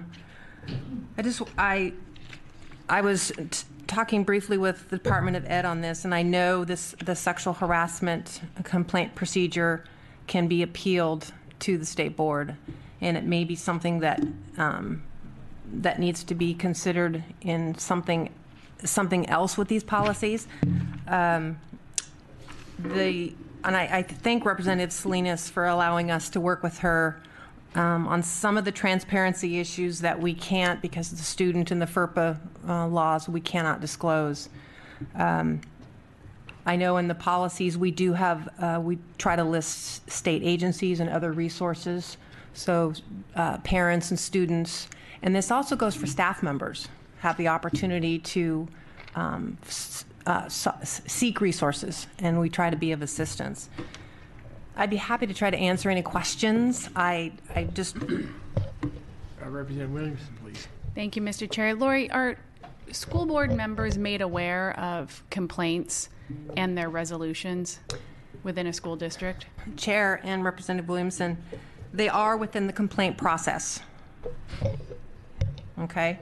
I was talking briefly with the Department of Ed on this, and I know the sexual harassment complaint procedure can be appealed to the state board, and it may be something that that needs to be considered in something else with these policies. And I thank Representative Salinas for allowing us to work with her on some of the transparency issues that we can't, because of the student and the FERPA laws, we cannot disclose. I know in the policies we do have, we try to list state agencies and other resources, so parents and students. And this also goes for staff members, have the opportunity to seek resources, and we try to be of assistance. I'd be happy to try to answer any questions. I just... Representative Williamson, please. Thank you, Mr. Chair. Lori, are school board members made aware of complaints and their resolutions within a school district? Chair and Representative Williamson, They are within the complaint process. Okay?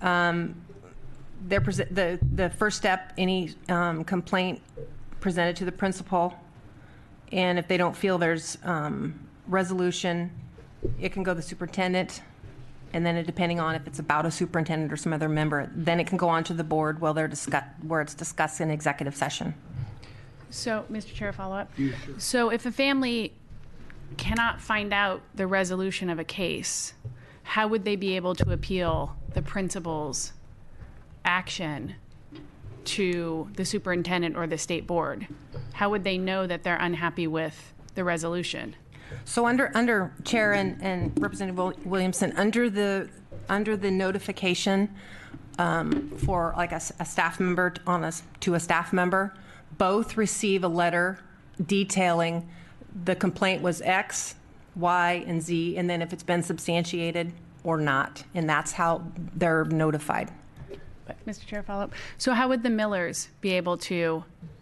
The first step, any complaint presented to the principal, and if they don't feel there's resolution, it can go to the superintendent, and then depending on if it's about a superintendent or some other member, then it can go on to the board where it's discussed in executive session. So, Mr. Chair, follow up. So if a family cannot find out the resolution of a case, how would they be able to appeal the principal's action to the superintendent or the state board? How would they know that they're unhappy with the resolution? So under Chair and Representative Williamson, under the notification for like a staff member to a staff member, both receive a letter detailing the complaint was X, Y, and Z, and then if it's been substantiated or not, and that's how they're notified. Mr. Chair, follow up. So how would the Millers be able to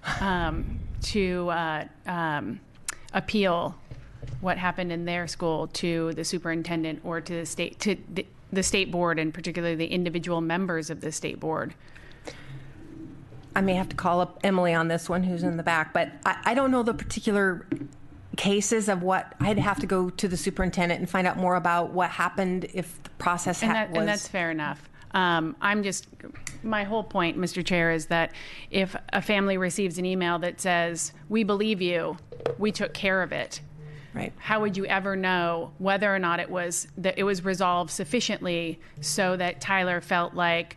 appeal what happened in their school to the superintendent or to the state board, and particularly the individual members of the state board? I may have to call up Emily on this one, who's in the back, but I don't know the particular cases of what. I'd have to go to the superintendent and find out more about what happened if the process was. And that's fair enough. My whole point, Mr. Chair, is that if a family receives an email that says, "We believe you, we took care of it," right? How would you ever know whether or not it was resolved sufficiently so that Tyler felt like,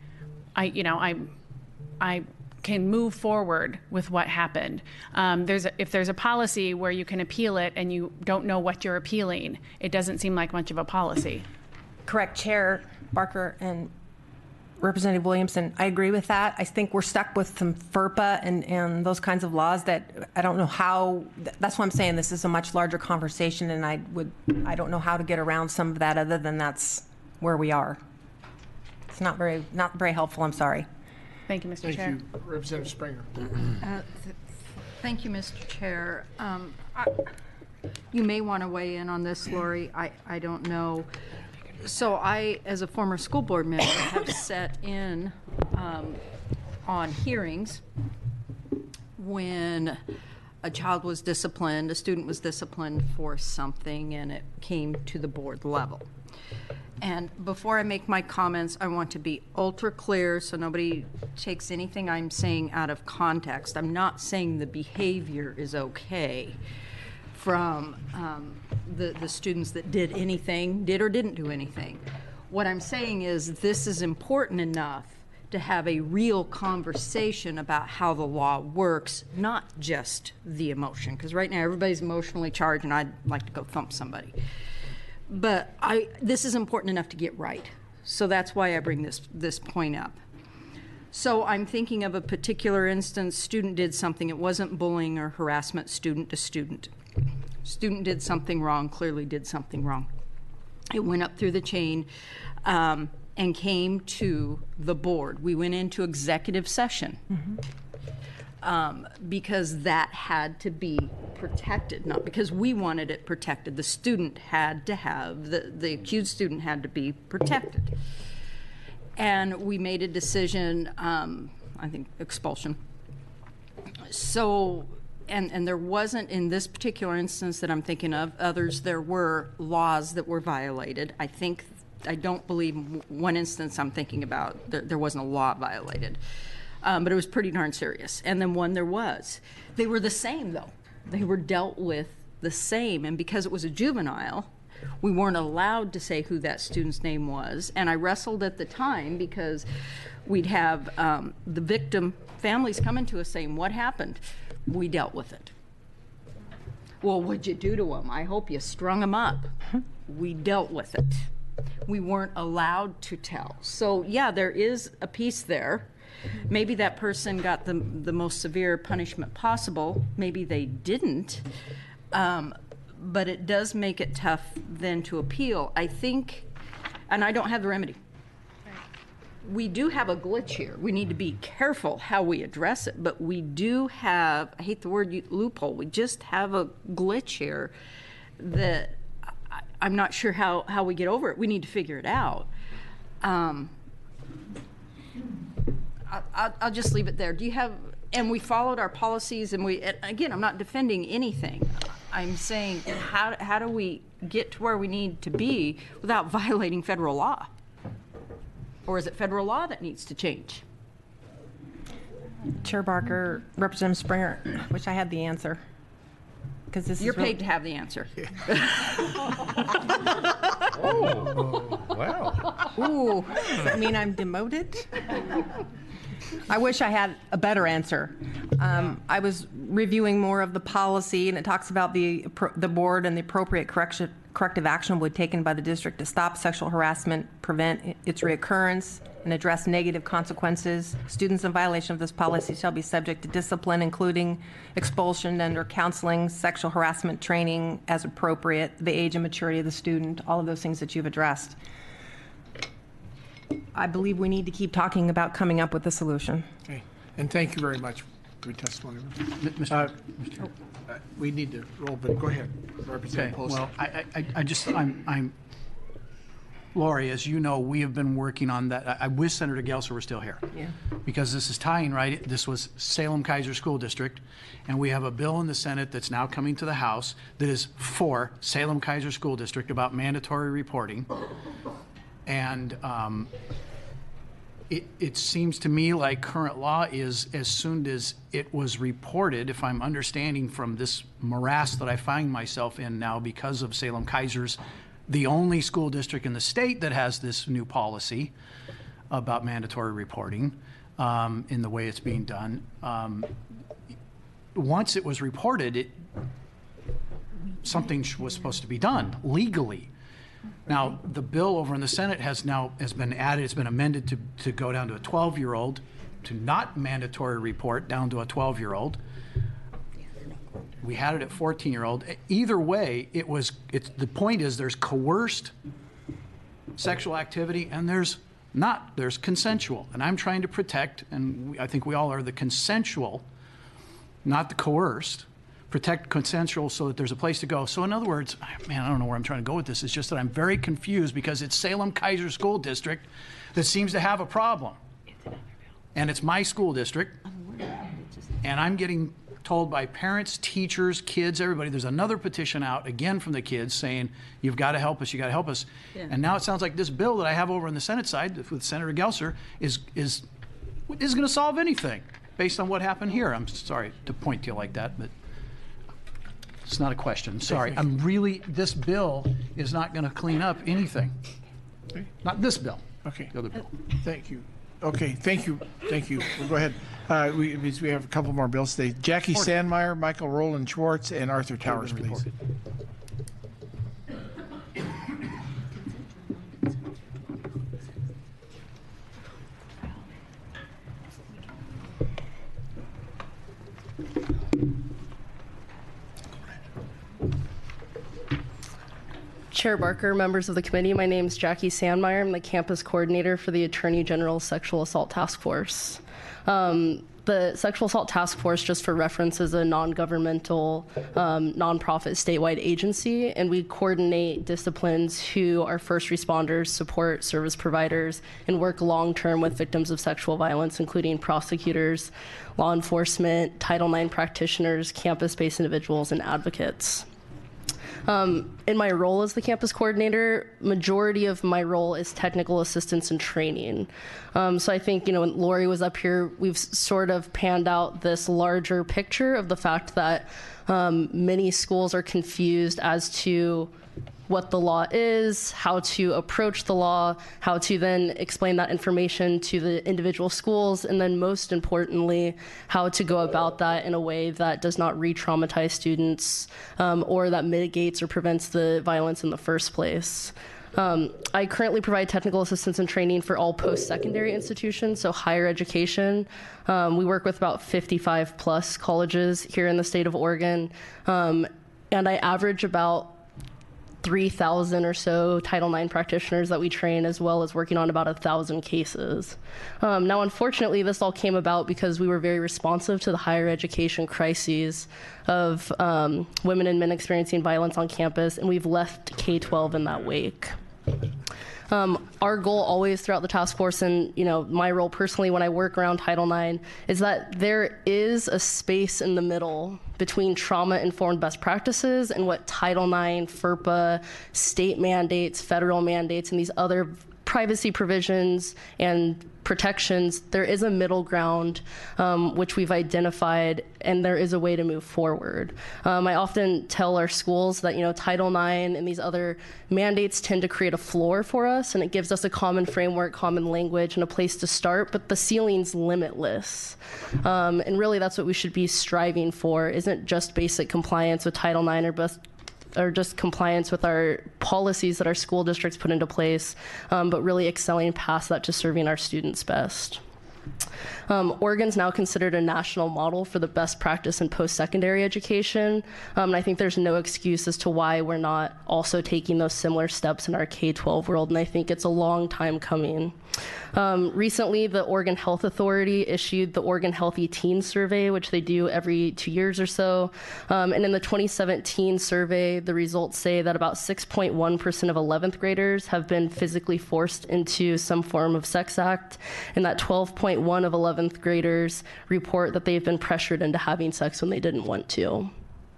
I can move forward with what happened? If there's a policy where you can appeal it and you don't know what you're appealing, it doesn't seem like much of a policy. Correct, Chair Barker and Representative Williamson. I agree with that. I think we're stuck with some FERPA and those kinds of laws that I don't know how. That's why I'm saying this is a much larger conversation, and I don't know how to get around some of that other than that's where we are. It's not very helpful. I'm sorry. Thank you, Mr. Chair. Thank you, Representative Springer. Thank you, Mr. Chair. You may want to weigh in on this, Lori. I don't know. So I, as a former school board member, have sat in on hearings when a child was disciplined, a student was disciplined for something, and it came to the board level. And before I make my comments, I want to be ultra clear so nobody takes anything I'm saying out of context. I'm not saying the behavior is okay from the students that did or didn't do anything. What I'm saying is this is important enough to have a real conversation about how the law works, not just the emotion, because right now everybody's emotionally charged and I'd like to go thump somebody. But this is important enough to get right. So that's why I bring this point up. So I'm thinking of a particular instance. Student did something. It wasn't bullying or harassment, student to student. Student did something wrong, clearly did something wrong. It went up through the chain and came to the board. We went into executive session. Because that had to be protected, not because we wanted it protected. The student had to have, the accused student had to be protected. And we made a decision, I think expulsion. So, and there wasn't, in this particular instance that I'm thinking of, others, there were laws that were violated. I don't believe one instance I'm thinking about, there wasn't a law violated. But it was pretty darn serious. And then one there was. They were the same, though. They were dealt with the same. And because it was a juvenile, we weren't allowed to say who that student's name was. And I wrestled at the time because we'd have the victim families coming to us saying, what happened? We dealt with it. Well, what'd you do to him? I hope you strung him up. We dealt with it. We weren't allowed to tell. So, yeah, there is a piece there. Maybe that person got the most severe punishment possible. Maybe they didn't. But it does make it tough then to appeal. I think, and I don't have the remedy. We do have a glitch here. We need to be careful how we address it. But we do have, I hate the word loophole, we just have a glitch here that I'm not sure how we get over it. We need to figure it out. I'll just leave it there. Do you have, and we followed our policies, and again, I'm not defending anything. I'm saying, how do we get to where we need to be without violating federal law? Or is it federal law that needs to change? Chair Barker, Representative Springer, I wish I had the answer. Because this You're is really... paid to have the answer. Oh, wow. Ooh, does that mean I'm demoted? I wish I had a better answer. I was reviewing more of the policy, and it talks about the board and the appropriate corrective action would be taken by the district to stop sexual harassment, prevent its reoccurrence, and address negative consequences. Students in violation of this policy shall be subject to discipline, including expulsion and/or counseling, sexual harassment training as appropriate, the age and maturity of the student, all of those things that you've addressed. I believe we need to keep talking about coming up with a solution. Okay, and thank you very much for your testimony. We need to roll, but go ahead, Representative Polson. Well, I'm Lori, as you know, we have been working on that. I wish Senator Gelser were still here. Yeah. Because this is tying, right? This was Salem-Keizer School District, and we have a bill in the Senate that's now coming to the House that is for Salem-Keizer School District about mandatory reporting. And it seems to me like current law is as soon as it was reported, if I'm understanding from this morass that I find myself in now because of Salem-Keizer's, the only school district in the state that has this new policy about mandatory reporting in the way it's being done. Once it was reported, something was supposed to be done legally. Now, the bill over in the Senate has been added, it's been amended to go down to a 12-year-old, to not mandatory report down to a 12-year-old. We had it at 14-year-old. Either way, the point is there's coerced sexual activity and there's consensual. And I'm trying to protect, and I think we all are, the consensual, not the coerced. Protect consensual so that there's a place to go. So in other words, man, I don't know where I'm trying to go with this. It's just that I'm very confused because it's Salem-Keizer School District that seems to have a problem. And it's my school district. And I'm getting told by parents, teachers, kids, everybody, there's another petition out again from the kids saying, you've got to help us, you got to help us. Yeah. And now it sounds like this bill that I have over on the Senate side with Senator Gelser isn't going to solve anything based on what happened here. I'm sorry to point to you like that, but it's not a question. Sorry. This bill is not going to clean up anything. Okay. Not this bill. Okay. The other bill. Thank you. Okay. Thank you. We'll go ahead. We have a couple more bills today. Jackie Sandmeyer, Michael Roland Schwartz, and Arthur Towers, please. Chair Barker, members of the committee, my name is Jackie Sandmeyer. I'm the campus coordinator for the Attorney General's Sexual Assault Task Force. The Sexual Assault Task Force, just for reference, is a non-governmental, nonprofit statewide agency, and we coordinate disciplines who are first responders, support service providers, and work long-term with victims of sexual violence, including prosecutors, law enforcement, Title IX practitioners, campus-based individuals, and advocates. In my role as the campus coordinator, majority of my role is technical assistance and training. So I think, when Lori was up here, we've sort of panned out this larger picture of the fact that many schools are confused as to what the law is, how to approach the law, how to then explain that information to the individual schools, and then most importantly, how to go about that in a way that does not re-traumatize students or that mitigates or prevents the violence in the first place. I currently provide technical assistance and training for all post-secondary institutions, so higher education. We work with about 55 plus colleges here in the state of Oregon, and I average about 3,000 or so Title IX practitioners that we train, as well as working on about 1,000 cases. Now, unfortunately, this all came about because we were very responsive to the higher education crises of women and men experiencing violence on campus, and we've left K-12 in that wake. Our goal always throughout the task force, and my role personally when I work around Title IX, is that there is a space in the middle between trauma-informed best practices and what Title IX, FERPA, state mandates, federal mandates, and these other privacy provisions and protections. There is a middle ground which we've identified, and there is a way to move forward. I often tell our schools that Title IX and these other mandates tend to create a floor for us, and it gives us a common framework, common language, and a place to start, but the ceiling's limitless. And really that's what we should be striving for, isn't just basic compliance with Title IX or just compliance with our policies that our school districts put into place, but really excelling past that to serving our students best. Oregon's now considered a national model for the best practice in post-secondary education, and I think there's no excuse as to why we're not also taking those similar steps in our K-12 world, and I think it's a long time coming. Recently, the Oregon Health Authority issued the Oregon Healthy Teen Survey, which they do every 2 years or so. And in the 2017 survey, the results say that about 6.1% of 11th graders have been physically forced into some form of sex act, and that 12.1% of 11th graders report that they've been pressured into having sex when they didn't want to.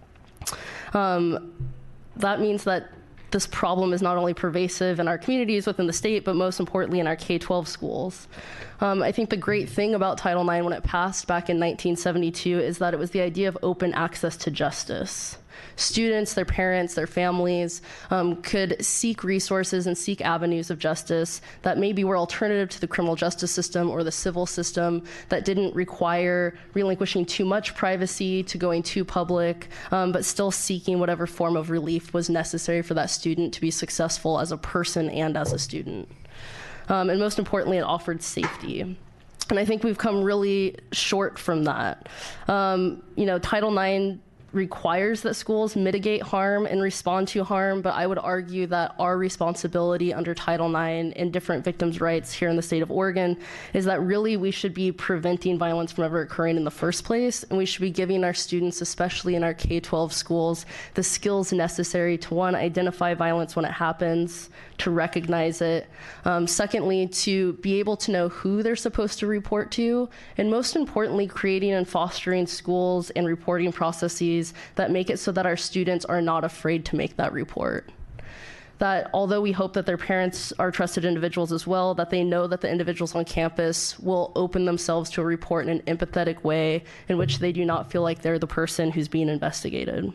That means that this problem is not only pervasive in our communities within the state, but most importantly in our K-12 schools. I think the great thing about Title IX when it passed back in 1972 is that it was the idea of open access to justice. Students, their parents, their families could seek resources and seek avenues of justice that maybe were alternative to the criminal justice system or the civil system, that didn't require relinquishing too much privacy to going too public, but still seeking whatever form of relief was necessary for that student to be successful as a person and as a student. And most importantly, it offered safety. And I think we've come really short from that. Title IX requires that schools mitigate harm and respond to harm, but I would argue that our responsibility under Title IX and different victims' rights here in the state of Oregon is that really we should be preventing violence from ever occurring in the first place, and we should be giving our students, especially in our K-12 schools, the skills necessary to, one, identify violence when it happens, to recognize it, secondly, to be able to know who they're supposed to report to, and most importantly, creating and fostering schools and reporting processes that make it so that our students are not afraid to make that report. That although we hope that their parents are trusted individuals as well, that they know that the individuals on campus will open themselves to a report in an empathetic way in which they do not feel like they're the person who's being investigated.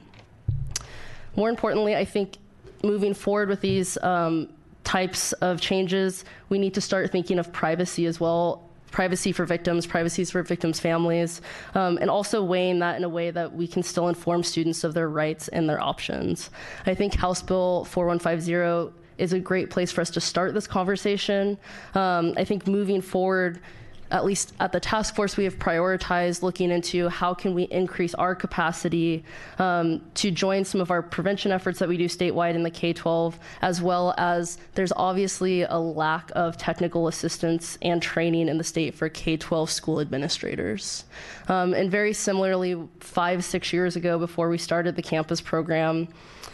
More importantly, I think moving forward with these types of changes, we need to start thinking of privacy as well. Privacy for victims, privacy for victims' families, and also weighing that in a way that we can still inform students of their rights and their options. I think House Bill 4150 is a great place for us to start this conversation. I think moving forward, at least at the task force, we have prioritized looking into how can we increase our capacity to join some of our prevention efforts that we do statewide in the K-12, as well as there's obviously a lack of technical assistance and training in the state for K-12 school administrators. And very similarly, 5-6 years ago, before we started the campus program,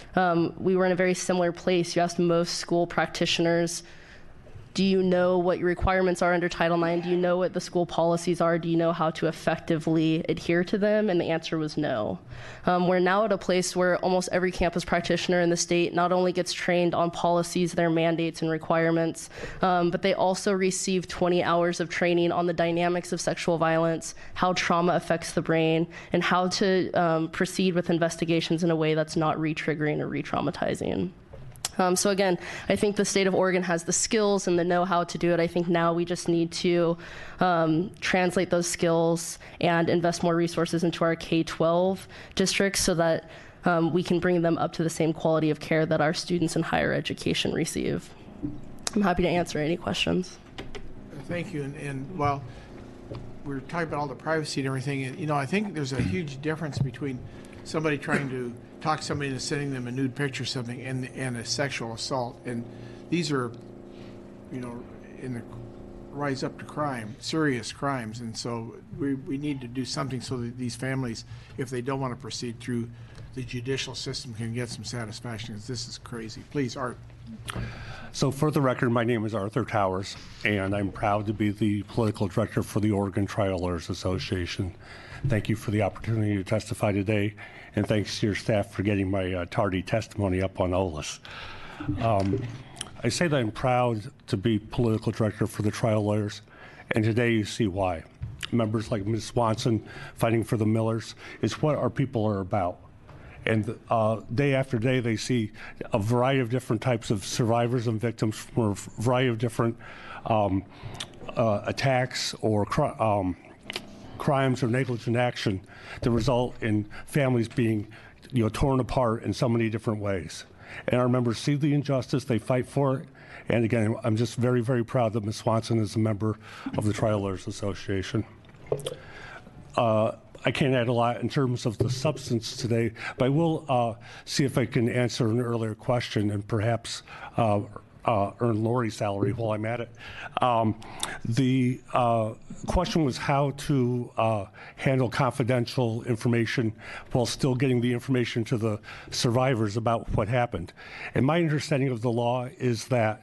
we were in a very similar place. You asked most school practitioners, do you know what your requirements are under Title IX? Do you know what the school policies are? Do you know how to effectively adhere to them? And the answer was no. We're now at a place where almost every campus practitioner in the state not only gets trained on policies, their mandates and requirements, but they also receive 20 hours of training on the dynamics of sexual violence, how trauma affects the brain, and how to proceed with investigations in a way that's not re-triggering or re-traumatizing. So again, I think the state of Oregon has the skills and the know-how to do it. I think now we just need to translate those skills and invest more resources into our K-12 districts so that we can bring them up to the same quality of care that our students in higher education receive. I'm happy to answer any questions. Thank you. And while we're talking about all the privacy and everything, I think there's a huge difference between somebody trying to talk somebody into sending them a nude picture or something, and a sexual assault. And these are, in the rise up to crime, serious crimes. And so we need to do something so that these families, if they don't want to proceed through the judicial system, can get some satisfaction, because this is crazy. Please, Art. So for the record, my name is Arthur Towers, and I'm proud to be the political director for the Oregon Trial Lawyers Association. Thank you for the opportunity to testify today, and thanks to your staff for getting my tardy testimony up on OLAS. I say that I'm proud to be political director for the trial lawyers, and today you see why. Members like Ms. Swanson fighting for the Millers is what our people are about. And day after day, they see a variety of different types of survivors and victims from a variety of different attacks or crimes or negligent action that result in families being torn apart in so many different ways. And our members see the injustice, they fight for it. And again, I'm just very, very proud that Ms. Swanson is a member of the Trial Lawyers Association. I can't add a lot in terms of the substance today, but I will see if I can answer an earlier question and perhaps earn Lori's salary while I'm at it. The question was how to handle confidential information while still getting the information to the survivors about what happened. And my understanding of the law is that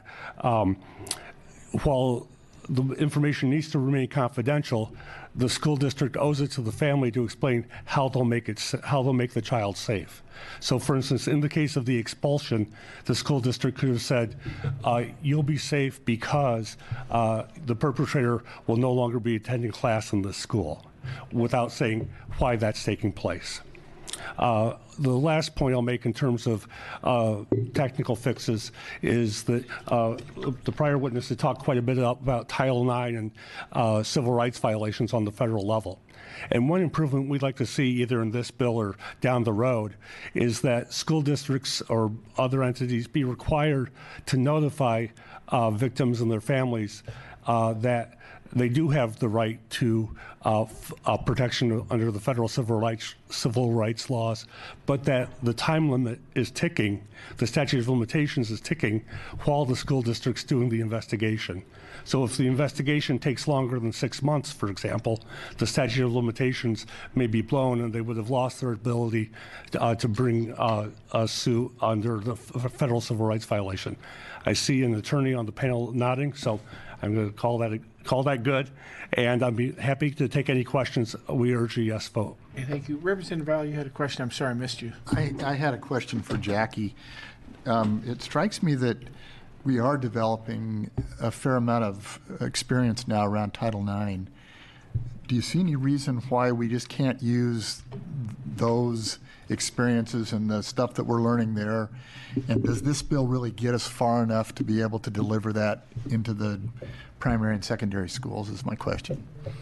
while the information needs to remain confidential, the school district owes it to the family to explain how they'll make the child safe. So for instance, in the case of the expulsion, the school district could have said, you'll be safe because the perpetrator will no longer be attending class in this school, without saying why that's taking place. The last point I'll make in terms of technical fixes is that the prior witness had talked quite a bit about Title IX and civil rights violations on the federal level. And one improvement we'd like to see either in this bill or down the road is that school districts or other entities be required to notify victims and their families that they do have the right to protection under the federal civil rights laws, but that the time limit is ticking, the statute of limitations is ticking while the school district's doing the investigation. So if the investigation takes longer than 6 months, for example, the statute of limitations may be blown and they would have lost their ability to bring a suit under the federal civil rights violation. I see an attorney on the panel nodding, so I'm going to call that good, and I'd be happy to take any questions. We urge a yes vote. Okay, thank you. Representative Val, you had a question. I'm sorry I missed you. I had a question for Jackie. It strikes me that we are developing a fair amount of experience now around Title IX. Do you see any reason why we just can't use those experiences and the stuff that we're learning there? And does this bill really get us far enough to be able to deliver that into the primary and secondary schools is my question.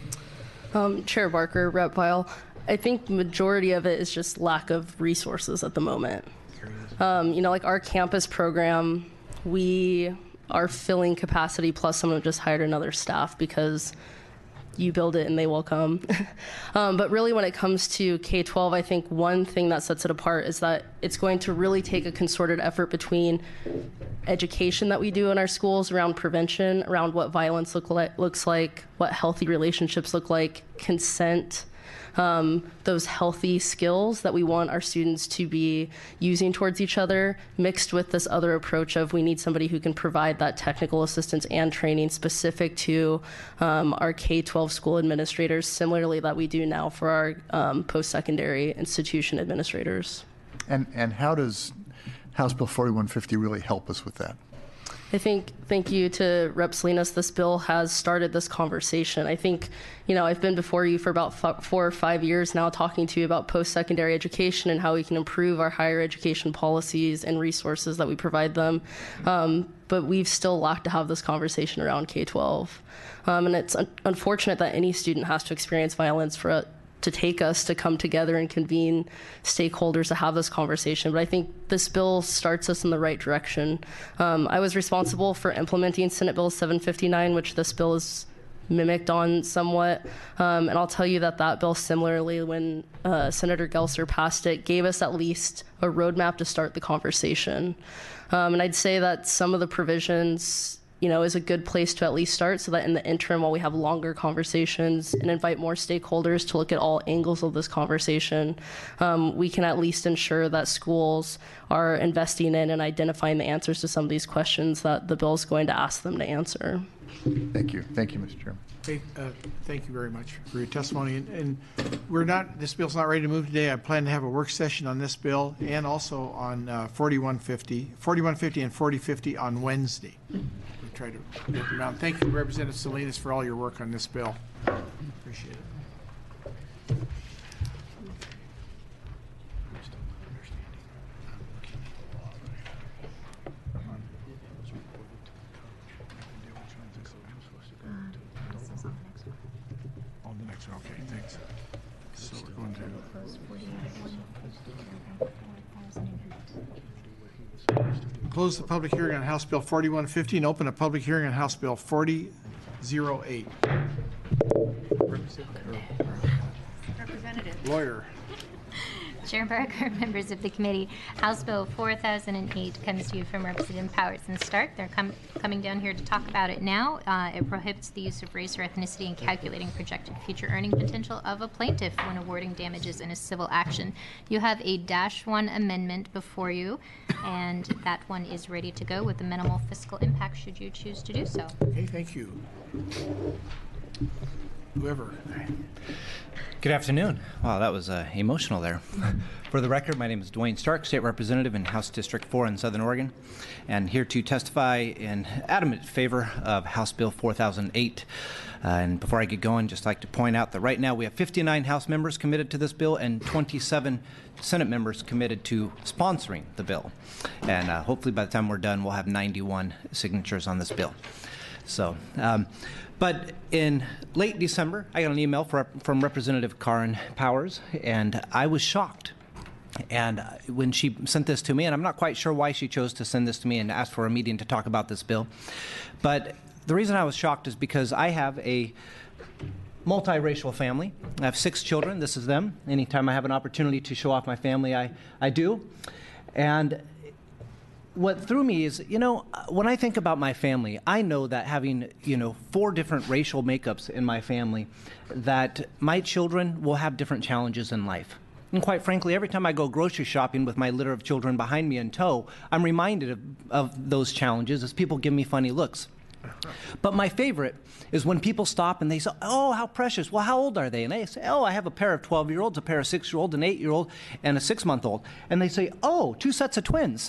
Chair Barker, Rep. Weil, I think the majority of it is just lack of resources at the moment. Like our campus program, we are filling capacity plus someone just hired another staff because you build it and they will come. But really when it comes to K-12, I think one thing that sets it apart is that it's going to really take a concerted effort between education that we do in our schools around prevention, around what violence looks like, what healthy relationships look like, consent, those healthy skills that we want our students to be using towards each other, mixed with this other approach of we need somebody who can provide that technical assistance and training specific to our K-12 school administrators, similarly that we do now for our post-secondary institution administrators. And how does House Bill 4150 really help us with that? I think, thank you to Rep. Salinas, this bill has started this conversation. I think, I've been before you for about 4 or 5 years now talking to you about post-secondary education and how we can improve our higher education policies and resources that we provide them. But we've still lacked to have this conversation around K-12. And it's unfortunate that any student has to experience violence to take us to come together and convene stakeholders to have this conversation. But I think this bill starts us in the right direction. I was responsible for implementing Senate Bill 759, which this bill is mimicked on somewhat. And I'll tell you that bill, similarly, when Senator Gelser passed it, gave us at least a roadmap to start the conversation. And I'd say that some of the provisions, is a good place to at least start, so that in the interim, while we have longer conversations and invite more stakeholders to look at all angles of this conversation, we can at least ensure that schools are investing in and identifying the answers to some of these questions that the bill is going to ask them to answer. Thank you. Thank you, Mr. Chairman. Okay, thank you very much for your testimony. And this bill's not ready to move today. I plan to have a work session on this bill and also on 4150 and 4050 on Wednesday. We'll try to get them out. Thank you, Representative Salinas, for all your work on this bill. Appreciate it. Okay, thanks. So we're going to close the public hearing on House Bill 4150 and open a public hearing on House Bill 4008. Representative. Lawyer. Chair Barker, members of the committee, House Bill 4008 comes to you from Representative Powers and Stark. They're coming down here to talk about it now. It prohibits the use of race or ethnicity in calculating projected future earning potential of a plaintiff when awarding damages in a civil action. You have a -1 amendment before you, and that one is ready to go with the minimal fiscal impact should you choose to do so. Okay, thank you. Whoever. Good afternoon. Wow, that was emotional there. For the record, my name is Dwayne Stark, State Representative in House District 4 in Southern Oregon, and here to testify in adamant favor of House Bill 4008. And before I get going, just like to point out that right now we have 59 House members committed to this bill and 27 Senate members committed to sponsoring the bill. And hopefully by the time we're done, we'll have 91 signatures on this bill. So, but in late December, I got an email from Representative Karen Powers, and I was shocked. And when she sent this to me, and I'm not quite sure why she chose to send this to me and ask for a meeting to talk about this bill, but the reason I was shocked is because I have a multiracial family. I have 6 children. This is them. Anytime I have an opportunity to show off my family, I do. And what threw me is, when I think about my family, I know that having, 4 different racial makeups in my family, that my children will have different challenges in life. And quite frankly, every time I go grocery shopping with my litter of children behind me in tow, I'm reminded of those challenges as people give me funny looks. But my favorite is when people stop and they say, "Oh, how precious. Well, how old are they?" And they say, "Oh, I have a pair of 12-year-olds, a pair of 6-year-olds, an 8-year-old, and a 6-month-old." And they say, "Oh, 2 sets of twins."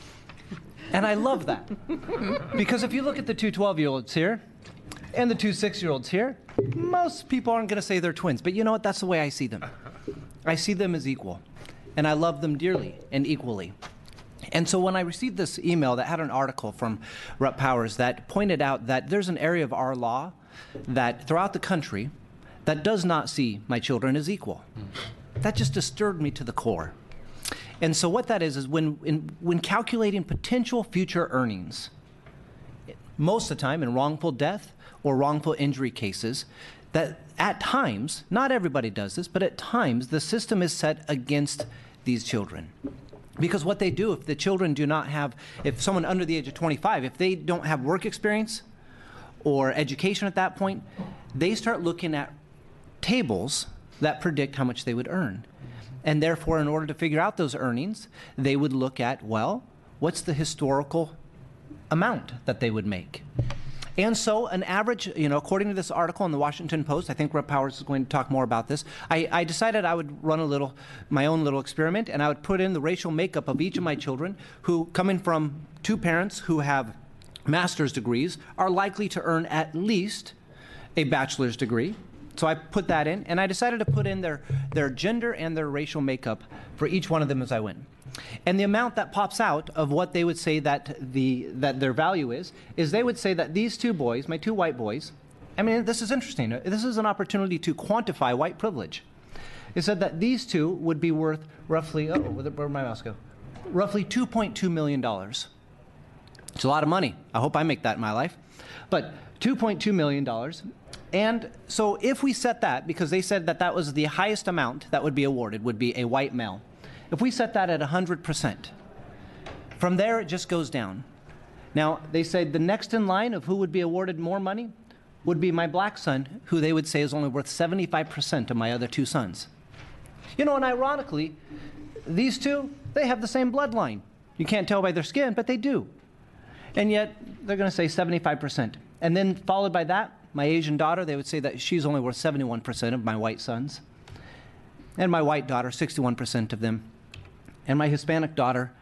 And I love that. Because if you look at the 2 12-year-olds here and the 2 6-year-olds here, most people aren't going to say they're twins. But you know what? That's the way I see them. I see them as equal. And I love them dearly and equally. And so when I received this email that had an article from Rep. Powers that pointed out that there's an area of our law that throughout the country that does not see my children as equal, that just disturbed me to the core. And so what that is when calculating potential future earnings, most of the time in wrongful death or wrongful injury cases, that at times, not everybody does this, but at times the system is set against these children. Because what they do, if the children do not have, if someone under the age of 25, if they don't have work experience or education at that point, they start looking at tables that predict how much they would earn. And therefore, in order to figure out those earnings, they would look at, well, what's the historical amount that they would make? And so an average, according to this article in the Washington Post, I think Rep. Powers is going to talk more about this, I decided I would run my own little experiment, and I would put in the racial makeup of each of my children who, coming from 2 parents who have master's degrees, are likely to earn at least a bachelor's degree. So I put that in, and I decided to put in their gender and their racial makeup for each one of them as I went. And the amount that pops out of what they would say that their value is they would say that these 2 boys, my 2 white boys, I mean, this is interesting. This is an opportunity to quantify white privilege. It said that these 2 would be worth roughly, where'd my mouse go? Roughly $2.2 million. It's a lot of money. I hope I make that in my life. But $2.2 million. And so if we set that, because they said that that was the highest amount that would be awarded, would be a white male. If we set that at 100%, from there it just goes down. Now, they said the next in line of who would be awarded more money would be my black son, who they would say is only worth 75% of my other two sons. You know, and ironically, these two, they have the same bloodline. You can't tell by their skin, but they do. And yet, they're going to say 75%. And then followed by that, my Asian daughter, they would say that she's only worth 71% of my white sons. And my white daughter, 61% of them. And my Hispanic daughter,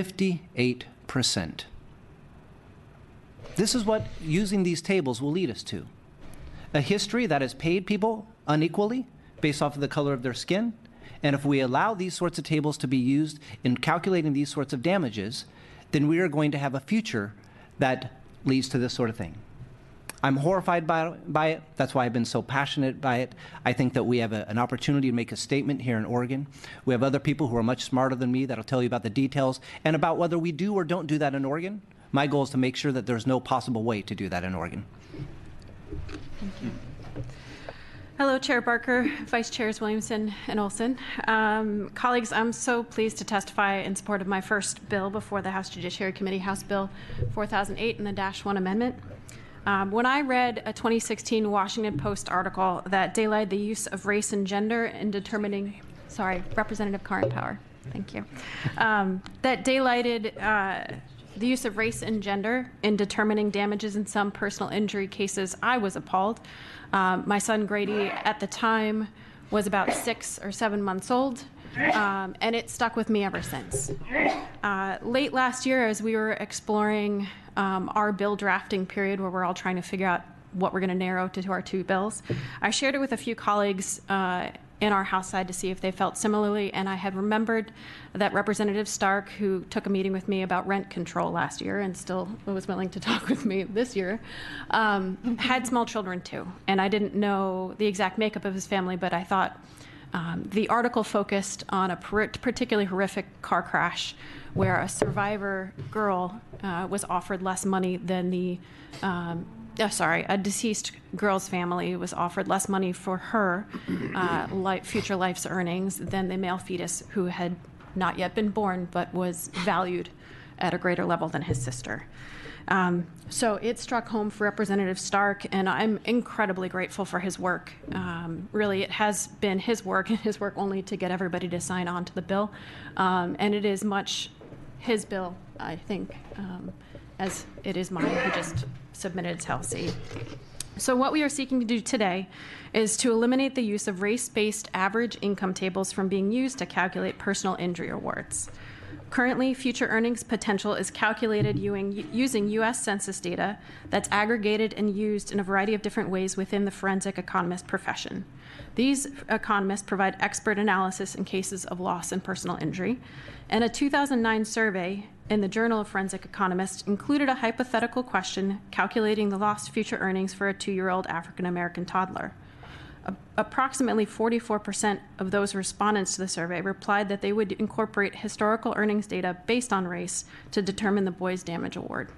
58%. This is what using these tables will lead us to. A history that has paid people unequally based off of the color of their skin. And if we allow these sorts of tables to be used in calculating these sorts of damages, then we are going to have a future that leads to this sort of thing. I'm horrified by it. That's why I've been so passionate by it. I think that we have an opportunity to make a statement here in Oregon. We have other people who are much smarter than me that'll tell you about the details and about whether we do or don't do that in Oregon. My goal is to make sure that there's no possible way to do that in Oregon. Thank you. Hello, Chair Barker, Vice Chairs Williamson and Olson. Colleagues, I'm so pleased to testify in support of my first bill before the House Judiciary Committee, House Bill 4008 and the -1 amendment. When I read a 2016 Washington Post article that daylighted the use of race and gender in determining, Representative Karin Power, thank you, that daylighted the use of race and gender in determining damages in some personal injury cases, I was appalled. My son Grady at the time was about 6 or 7 months old, and it stuck with me ever since. Late last year, as we were exploring our bill drafting period where we're all trying to figure out what we're going to narrow to our two bills, I shared it with a few colleagues in our House side to see if they felt similarly, and I had remembered that Representative Stark, who took a meeting with me about rent control last year and still was willing to talk with me this year, had small children too. And I didn't know the exact makeup of his family, but I thought the article focused on a particularly horrific car crash where a survivor girl was offered less money than a deceased girl's family was offered less money for her future life's earnings than the male fetus who had not yet been born but was valued at a greater level than his sister. So it struck home for Representative Stark, and I'm incredibly grateful for his work. Really, it has been his work, and his work only to get everybody to sign on to the bill. And it is much his bill, I think, as it is mine, who just submitted its House aid. So what we are seeking to do today is to eliminate the use of race-based average income tables from being used to calculate personal injury awards. Currently, future earnings potential is calculated using U.S. Census data that's aggregated and used in a variety of different ways within the forensic economist profession. These economists provide expert analysis in cases of loss and personal injury, and a 2009 survey in the Journal of Forensic Economists included a hypothetical question calculating the lost future earnings for a 2-year-old African-American toddler. Approximately 44% of those respondents to the survey replied that they would incorporate historical earnings data based on race to determine the boy's damage award.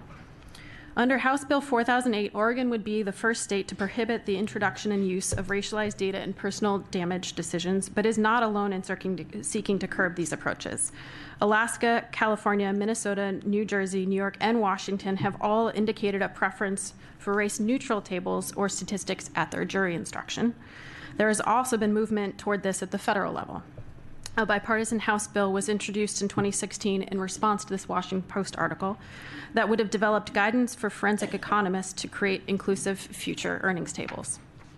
Under House Bill 4008, Oregon would be the first state to prohibit the introduction and use of racialized data in personal damage decisions, but is not alone in seeking to curb these approaches. Alaska, California, Minnesota, New Jersey, New York, and Washington have all indicated a preference for race-neutral tables or statistics at their jury instruction. There has also been movement toward this at the federal level. A bipartisan House bill was introduced in 2016 in response to this Washington Post article that would have developed guidance for forensic economists to create inclusive future earnings tables.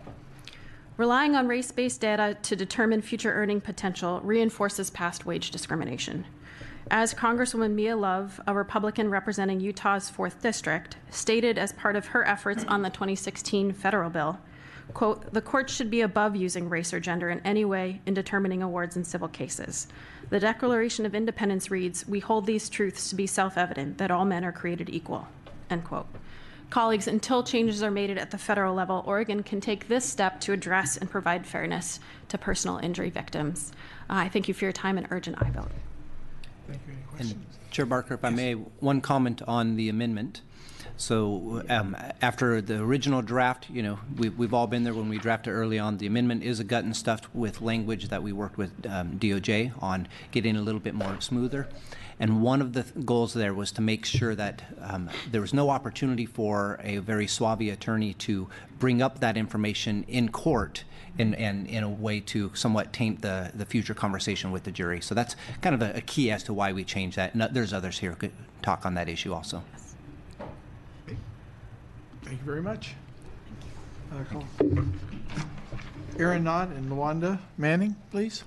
Relying on race-based data to determine future earning potential reinforces past wage discrimination. As Congresswoman Mia Love, a Republican representing Utah's 4th District, stated as part of her efforts on the 2016 federal bill, quote, "The court should be above using race or gender in any way in determining awards in civil cases. The Declaration of Independence reads, 'We hold these truths to be self-evident, that all men are created equal,'" end quote. Colleagues, until changes are made at the federal level, Oregon can take this step to address and provide fairness to personal injury victims. I thank you for your time and urge an aye vote. Thank you. Any questions? And Chair Barker, if I may, one comment on the amendment. So after the original draft, we've all been there when we drafted early on. The amendment is a gut and stuffed with language that we worked with DOJ on getting a little bit more smoother. And one of the goals there was to make sure that there was no opportunity for a very suave attorney to bring up that information in court and in a way to somewhat taint the future conversation with the jury. So that's kind of a key as to why we changed that. And there's others here who could talk on that issue also. Thank you very much. Aaron Knott and Luanda Manning, please.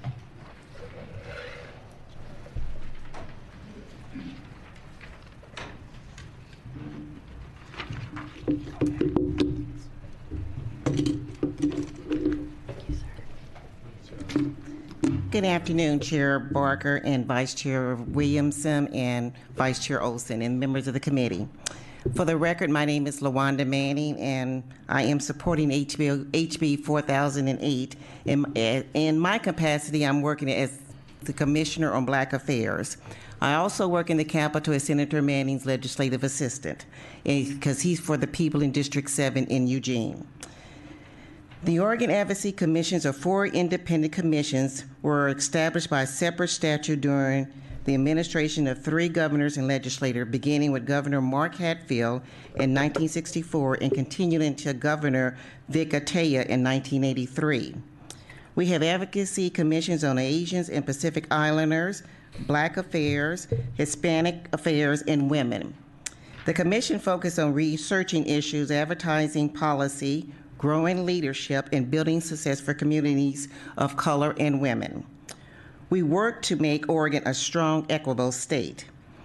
Good afternoon, Chair Barker and Vice Chair Williamson and Vice Chair Olson and members of the committee. For the record, my name is LaWanda Manning, and I am supporting HB 4008. In my capacity, I'm working as the Commissioner on Black Affairs. I also work in the Capitol as Senator Manning's legislative assistant, because he's for the people in District 7 in Eugene. The Oregon Advocacy Commissions, or 4 independent commissions, were established by a separate statute during the administration of 3 governors and legislators, beginning with Governor Mark Hatfield in 1964 and continuing until Governor Vic Atiyeh in 1983. We have advocacy commissions on Asians and Pacific Islanders, Black affairs, Hispanic affairs, and women. The commission focused on researching issues, advertising policy, growing leadership, and building success for communities of color and women. We work to make Oregon a strong, equitable state.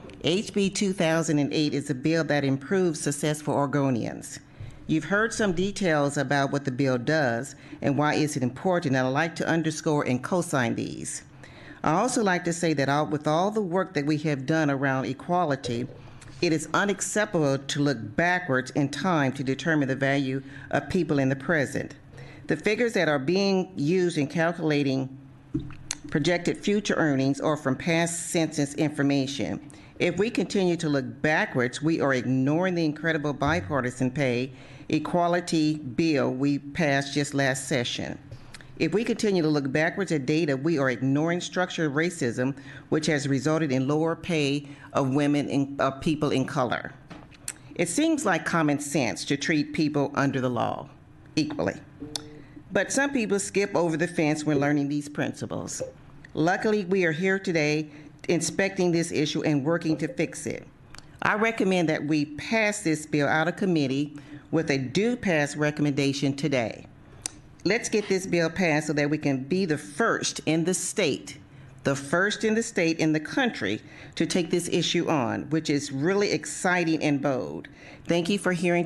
HB 2008 is a bill that improves success for Oregonians. You've heard some details about what the bill does and why it's important, and I'd like to underscore and co-sign these. I also like to say that with all the work that we have done around equality, it is unacceptable to look backwards in time to determine the value of people in the present. The figures that are being used in calculating projected future earnings are from past census information. If we continue to look backwards, we are ignoring the incredible bipartisan pay equality bill we passed just last session. If we continue to look backwards at data, we are ignoring structural racism, which has resulted in lower pay of women and of people in color. It seems like common sense to treat people under the law equally. But some people skip over the fence when learning these principles. Luckily, we are here today inspecting this issue and working to fix it. I recommend that we pass this bill out of committee with a do pass recommendation today. Let's get this bill passed so that we can be the first in the state, in the country, to take this issue on, which is really exciting and bold. Thank you for hearing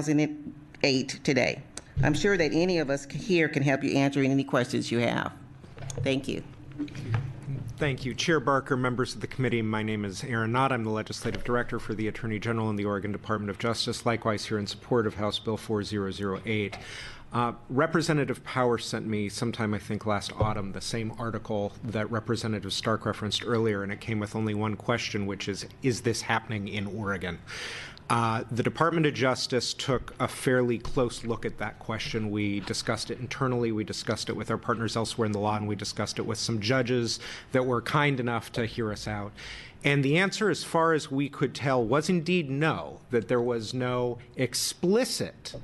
2008 today. I'm sure that any of us here can help you answer any questions you have. Thank you. Thank you. Chair Barker, members of the committee, my name is Aaron Knott. I'm the Legislative Director for the Attorney General in the Oregon Department of Justice, likewise here in support of House Bill 4008. Representative Power sent me sometime, I think last autumn, the same article that Representative Stark referenced earlier, and it came with only one question, which is this happening in Oregon? The Department of Justice took a fairly close look at that question. We discussed it internally, we discussed it with our partners elsewhere in the law, and we discussed it with some judges that were kind enough to hear us out. And the answer, as far as we could tell, was indeed no, that there was no explicit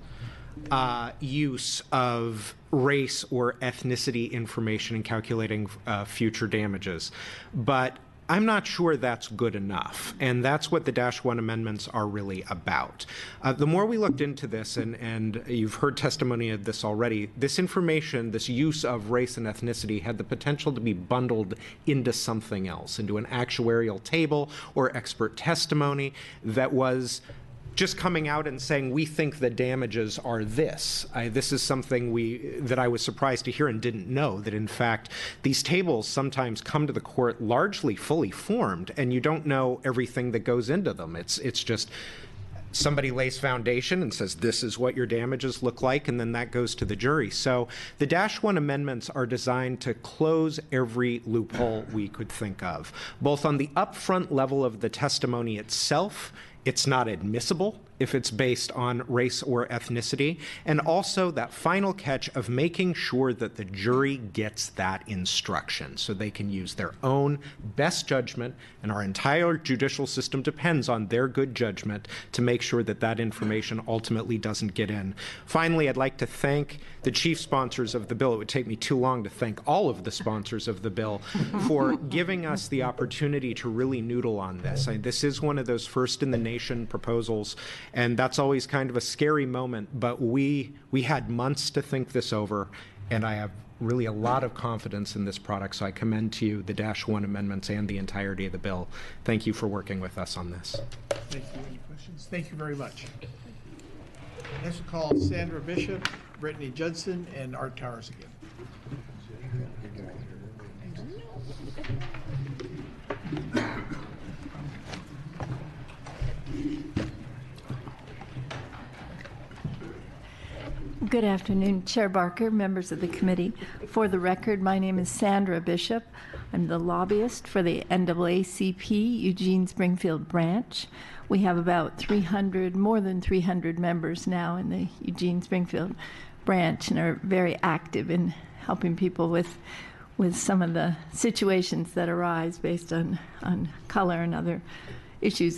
use of race or ethnicity information in calculating future damages. But I'm not sure that's good enough, and that's what the -1 amendments are really about. The more we looked into this, and you've heard testimony of this already, this information, this use of race and ethnicity had the potential to be bundled into something else, into an actuarial table or expert testimony that was just coming out and saying, we think the damages are this. This is something that I was surprised to hear and didn't know, that in fact these tables sometimes come to the court largely fully formed, and you don't know everything that goes into them. It's just somebody lays foundation and says, this is what your damages look like, and then that goes to the jury. So the -1 amendments are designed to close every loophole we could think of, both on the upfront level of the testimony itself It's not admissible if it's based on race or ethnicity. And also that final catch of making sure that the jury gets that instruction so they can use their own best judgment, and our entire judicial system depends on their good judgment to make sure that that information ultimately doesn't get in. Finally, I'd like to thank the chief sponsors of the bill. It would take me too long to thank all of the sponsors of the bill for giving us the opportunity to really noodle on this. This is one of those first in the nation proposals, and that's always kind of a scary moment, but we had months to think this over, and I have really a lot of confidence in this product, so I commend to you the -1 amendments and the entirety of the bill. Thank you for working with us on this. Thank you. Any questions? Thank you very much. Next we'll call Sandra Bishop, Brittany Judson, and Art Towers again. Good afternoon, Chair Barker, members of the committee. For the record, my name is Sandra Bishop. I'm the lobbyist for the NAACP Eugene Springfield branch. We have about more than 300 members now in the Eugene Springfield branch, and are very active in helping people with some of the situations that arise based on color and other issues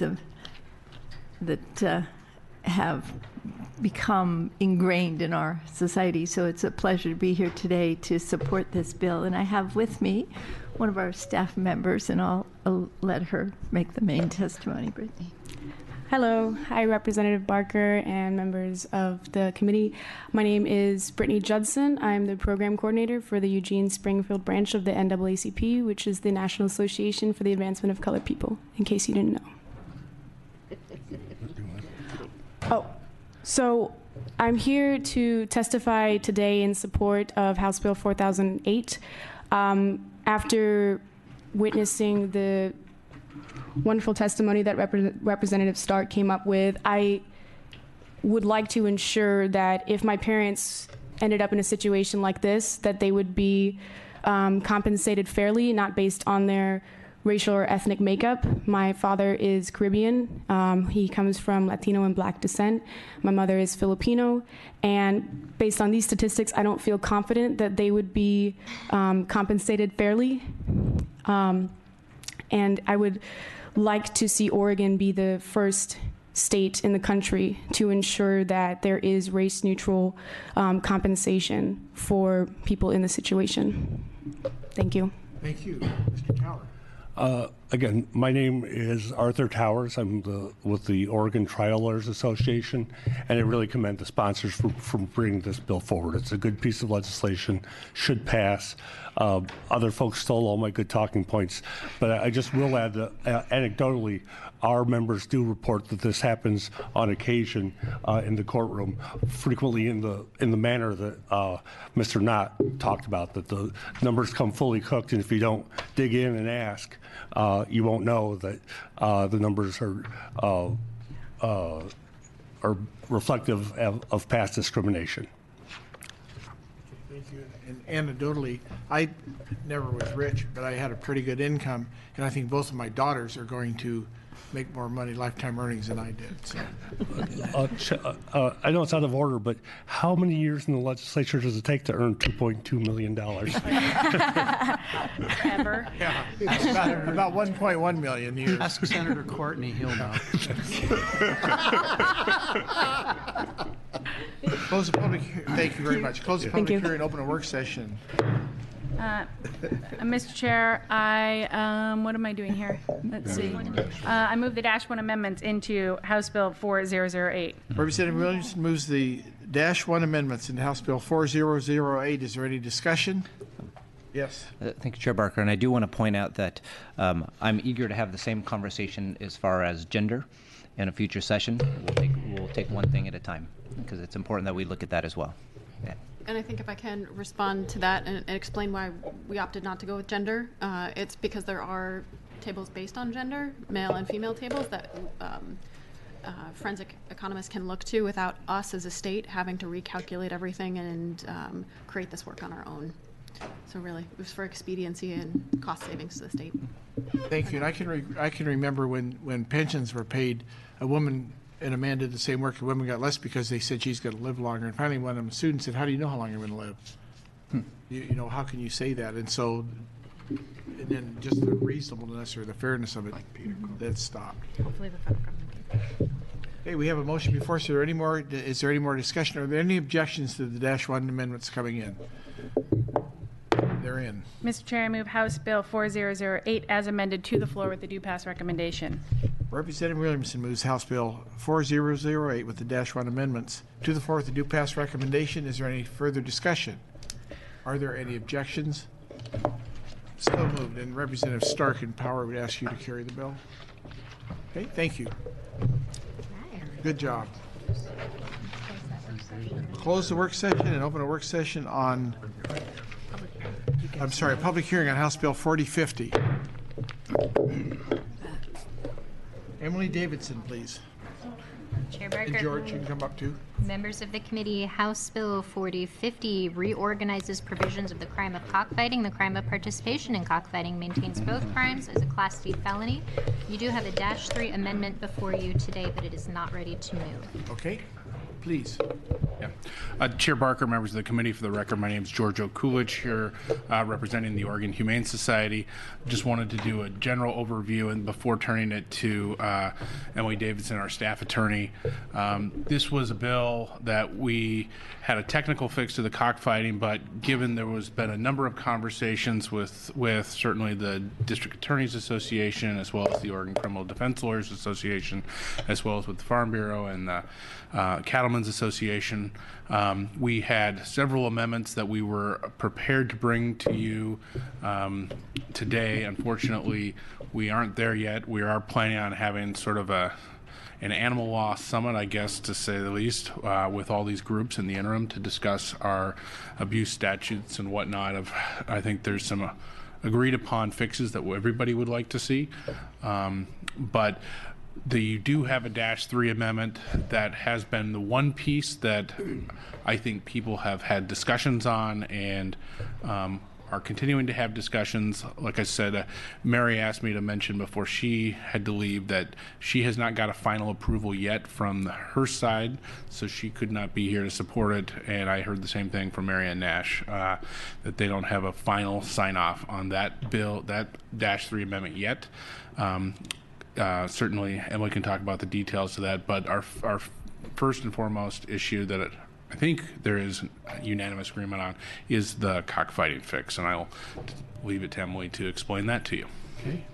that have become ingrained in our society. So it's a pleasure to be here today to support this bill. And I have with me one of our staff members, and I'll let her make the main testimony. Brittany. Hello. Hi, Representative Barker and members of the committee. My name is Brittany Judson. I'm the program coordinator for the Eugene Springfield branch of the NAACP, which is the National Association for the Advancement of Colored People, in case you didn't know. So I'm here to testify today in support of House Bill 4008. After witnessing the wonderful testimony that Representative Stark came up with, I would like to ensure that if my parents ended up in a situation like this, that they would be compensated fairly, not based on their racial or ethnic makeup. My father is Caribbean. He comes from Latino and Black descent. My mother is Filipino. And based on these statistics, I don't feel confident that they would be compensated fairly. And I would like to see Oregon be the first state in the country to ensure that there is race-neutral compensation for people in the situation. Thank you. Thank you. Mr. Tower. Again, my name is Arthur Towers. I'm with the Oregon Trial Lawyers Association, and I really commend the sponsors for bringing this bill forward. It's a good piece of legislation, should pass. Other folks stole all my good talking points, but I just will add that anecdotally, our members do report that this happens on occasion in the courtroom, frequently in the manner that Mr. Knott talked about, that the numbers come fully cooked, and if you don't dig in and ask, you won't know that the numbers are reflective of past discrimination. Thank you. And anecdotally, I never was rich, but I had a pretty good income, and I think both of my daughters are going to make more money, lifetime earnings, than I did. So. I know it's out of order, but how many years in the legislature does it take to earn $2.2 million? Ever. Yeah, about 1.1 million years. Ask Senator Courtney, he'll know. Close the public. Thank you very much. Close the public hearing. Open a work session. Mr. Chair, what am I doing here? Let's see. I move the -1 amendments into House Bill 4008. Representative Williamson moves the -1 amendments into House Bill 4008. Is there any discussion? Yes. Thank you, Chair Barker. And I do want to point out that I'm eager to have the same conversation as far as gender in a future session. We'll take one thing at a time, because it's important that we look at that as well. Yeah. And I think if I can respond to that and explain why we opted not to go with gender, it's because there are tables based on gender, male and female tables, that forensic economists can look to without us as a state having to recalculate everything and create this work on our own. So really, it was for expediency and cost savings to the state. Thank you. And I can remember when pensions were paid, a woman and a man did the same work. A woman got less because they said she's going to live longer. And finally, one of them students said, "How do you know how long you're going to live? You know, how can you say that?" And so, and then just the reasonableness or the fairness of it, that stopped. Hopefully, the federal government. Okay, we have a motion before us. Is there any more discussion? Are there any objections to the -1 amendments coming in? They're in. Mr. Chair, I move House Bill 4008 as amended to the floor with the do pass recommendation. Representative Williamson moves House Bill 4008 with the -1 amendments to the floor with the do pass recommendation. Is there any further discussion? Are there any objections? So moved. And Representative Stark and Power would ask you to carry the bill. Okay, thank you. Good job. Close the work session and open a work session on, public hearing on House Bill 4050. Emily Davidson, please. Chair Barker. And George, you can come up too. Members of the committee, House Bill 4050 reorganizes provisions of the crime of cockfighting. The crime of participation in cockfighting maintains both crimes as a Class D felony. You do have a -3 amendment before you today, but it is not ready to move. Okay, please. Yeah. Chair Barker, members of the committee, for the record, my name is George O'Coolidge here representing the Oregon Humane Society. Just wanted to do a general overview and before turning it to Emily Davidson, our staff attorney. This was a bill that we had a technical fix to the cockfighting, but given there was been a number of conversations with certainly the District Attorneys Association as well as the Oregon Criminal Defense Lawyers Association, as well as with the Farm Bureau and the Cattlemen's Association, we had several amendments that we were prepared to bring to you today. Unfortunately, we aren't there yet. We are planning on having sort of an animal law summit, I guess, to say the least, with all these groups in the interim to discuss our abuse statutes and whatnot. I think there's some agreed upon fixes that everybody would like to see, but you do have a -3 amendment that has been the one piece that I think people have had discussions on and are continuing to have discussions. Like I said, Mary asked me to mention before she had to leave that she has not got a final approval yet from her side, so she could not be here to support it. And I heard the same thing from Marianne Nash, that they don't have a final sign-off on that bill, that -3 amendment yet. Certainly Emily can talk about the details of that, but our first and foremost issue that I think there is unanimous agreement on is the cockfighting fix, and I'll leave it to Emily to explain that to you. Okay.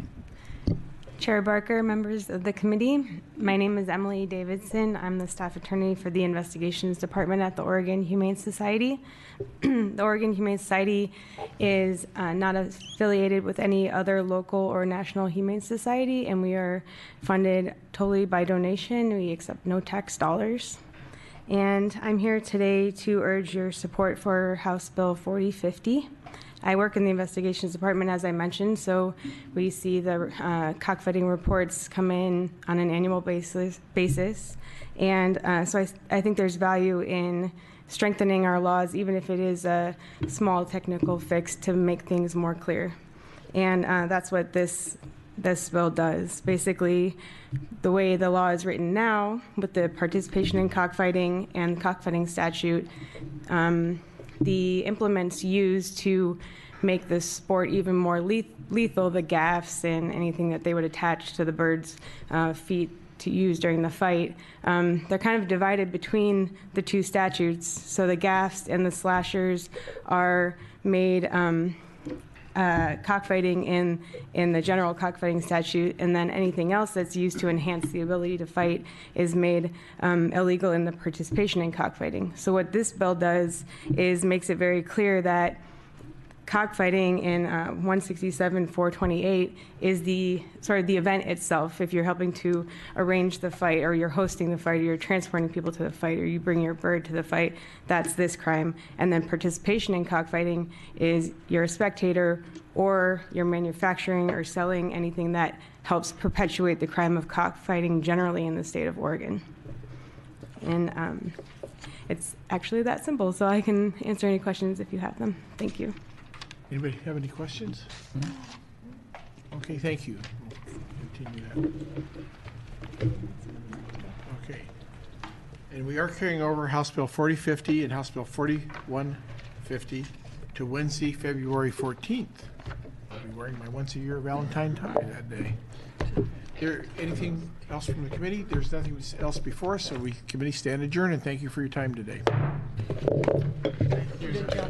Chair Barker, members of the committee, my name is Emily Davidson. I'm the staff attorney for the Investigations Department at the Oregon Humane Society. The Oregon Humane Society is not affiliated with any other local or national humane society, and we are funded totally by donation. We accept no tax dollars. And I'm here today to urge your support for House Bill 4050. I work in the investigations department, as I mentioned, so we see the cockfighting reports come in on an annual basis. And so I think there's value in strengthening our laws, even if it is a small technical fix to make things more clear. And that's what this bill does. Basically, the way the law is written now, with the participation in cockfighting and the cockfighting statute, the implements used to make the sport even more lethal, the gaffs and anything that they would attach to the bird's feet to use during the fight, they're kind of divided between the two statutes. So the gaffs and the slashers are made cockfighting in the general cockfighting statute, and then anything else that's used to enhance the ability to fight is made illegal in the participation in cockfighting. So what this bill does is makes it very clear that cockfighting in 167-428 is the event itself. If you're helping to arrange the fight, or you're hosting the fight, or you're transporting people to the fight, or you bring your bird to the fight, that's this crime. And then participation in cockfighting is you're a spectator, or you're manufacturing or selling anything that helps perpetuate the crime of cockfighting generally in the state of Oregon. And it's actually that simple, so I can answer any questions if you have them. Thank you. Anybody have any questions? Okay, thank you. We'll continue that. Okay. And we are carrying over House Bill 4050 and House Bill 4150 to Wednesday, February 14th. I'll be wearing my once-a-year Valentine tie that day. There anything else from the committee? There's nothing else before us, so we committee stand adjourned, and thank you for your time today.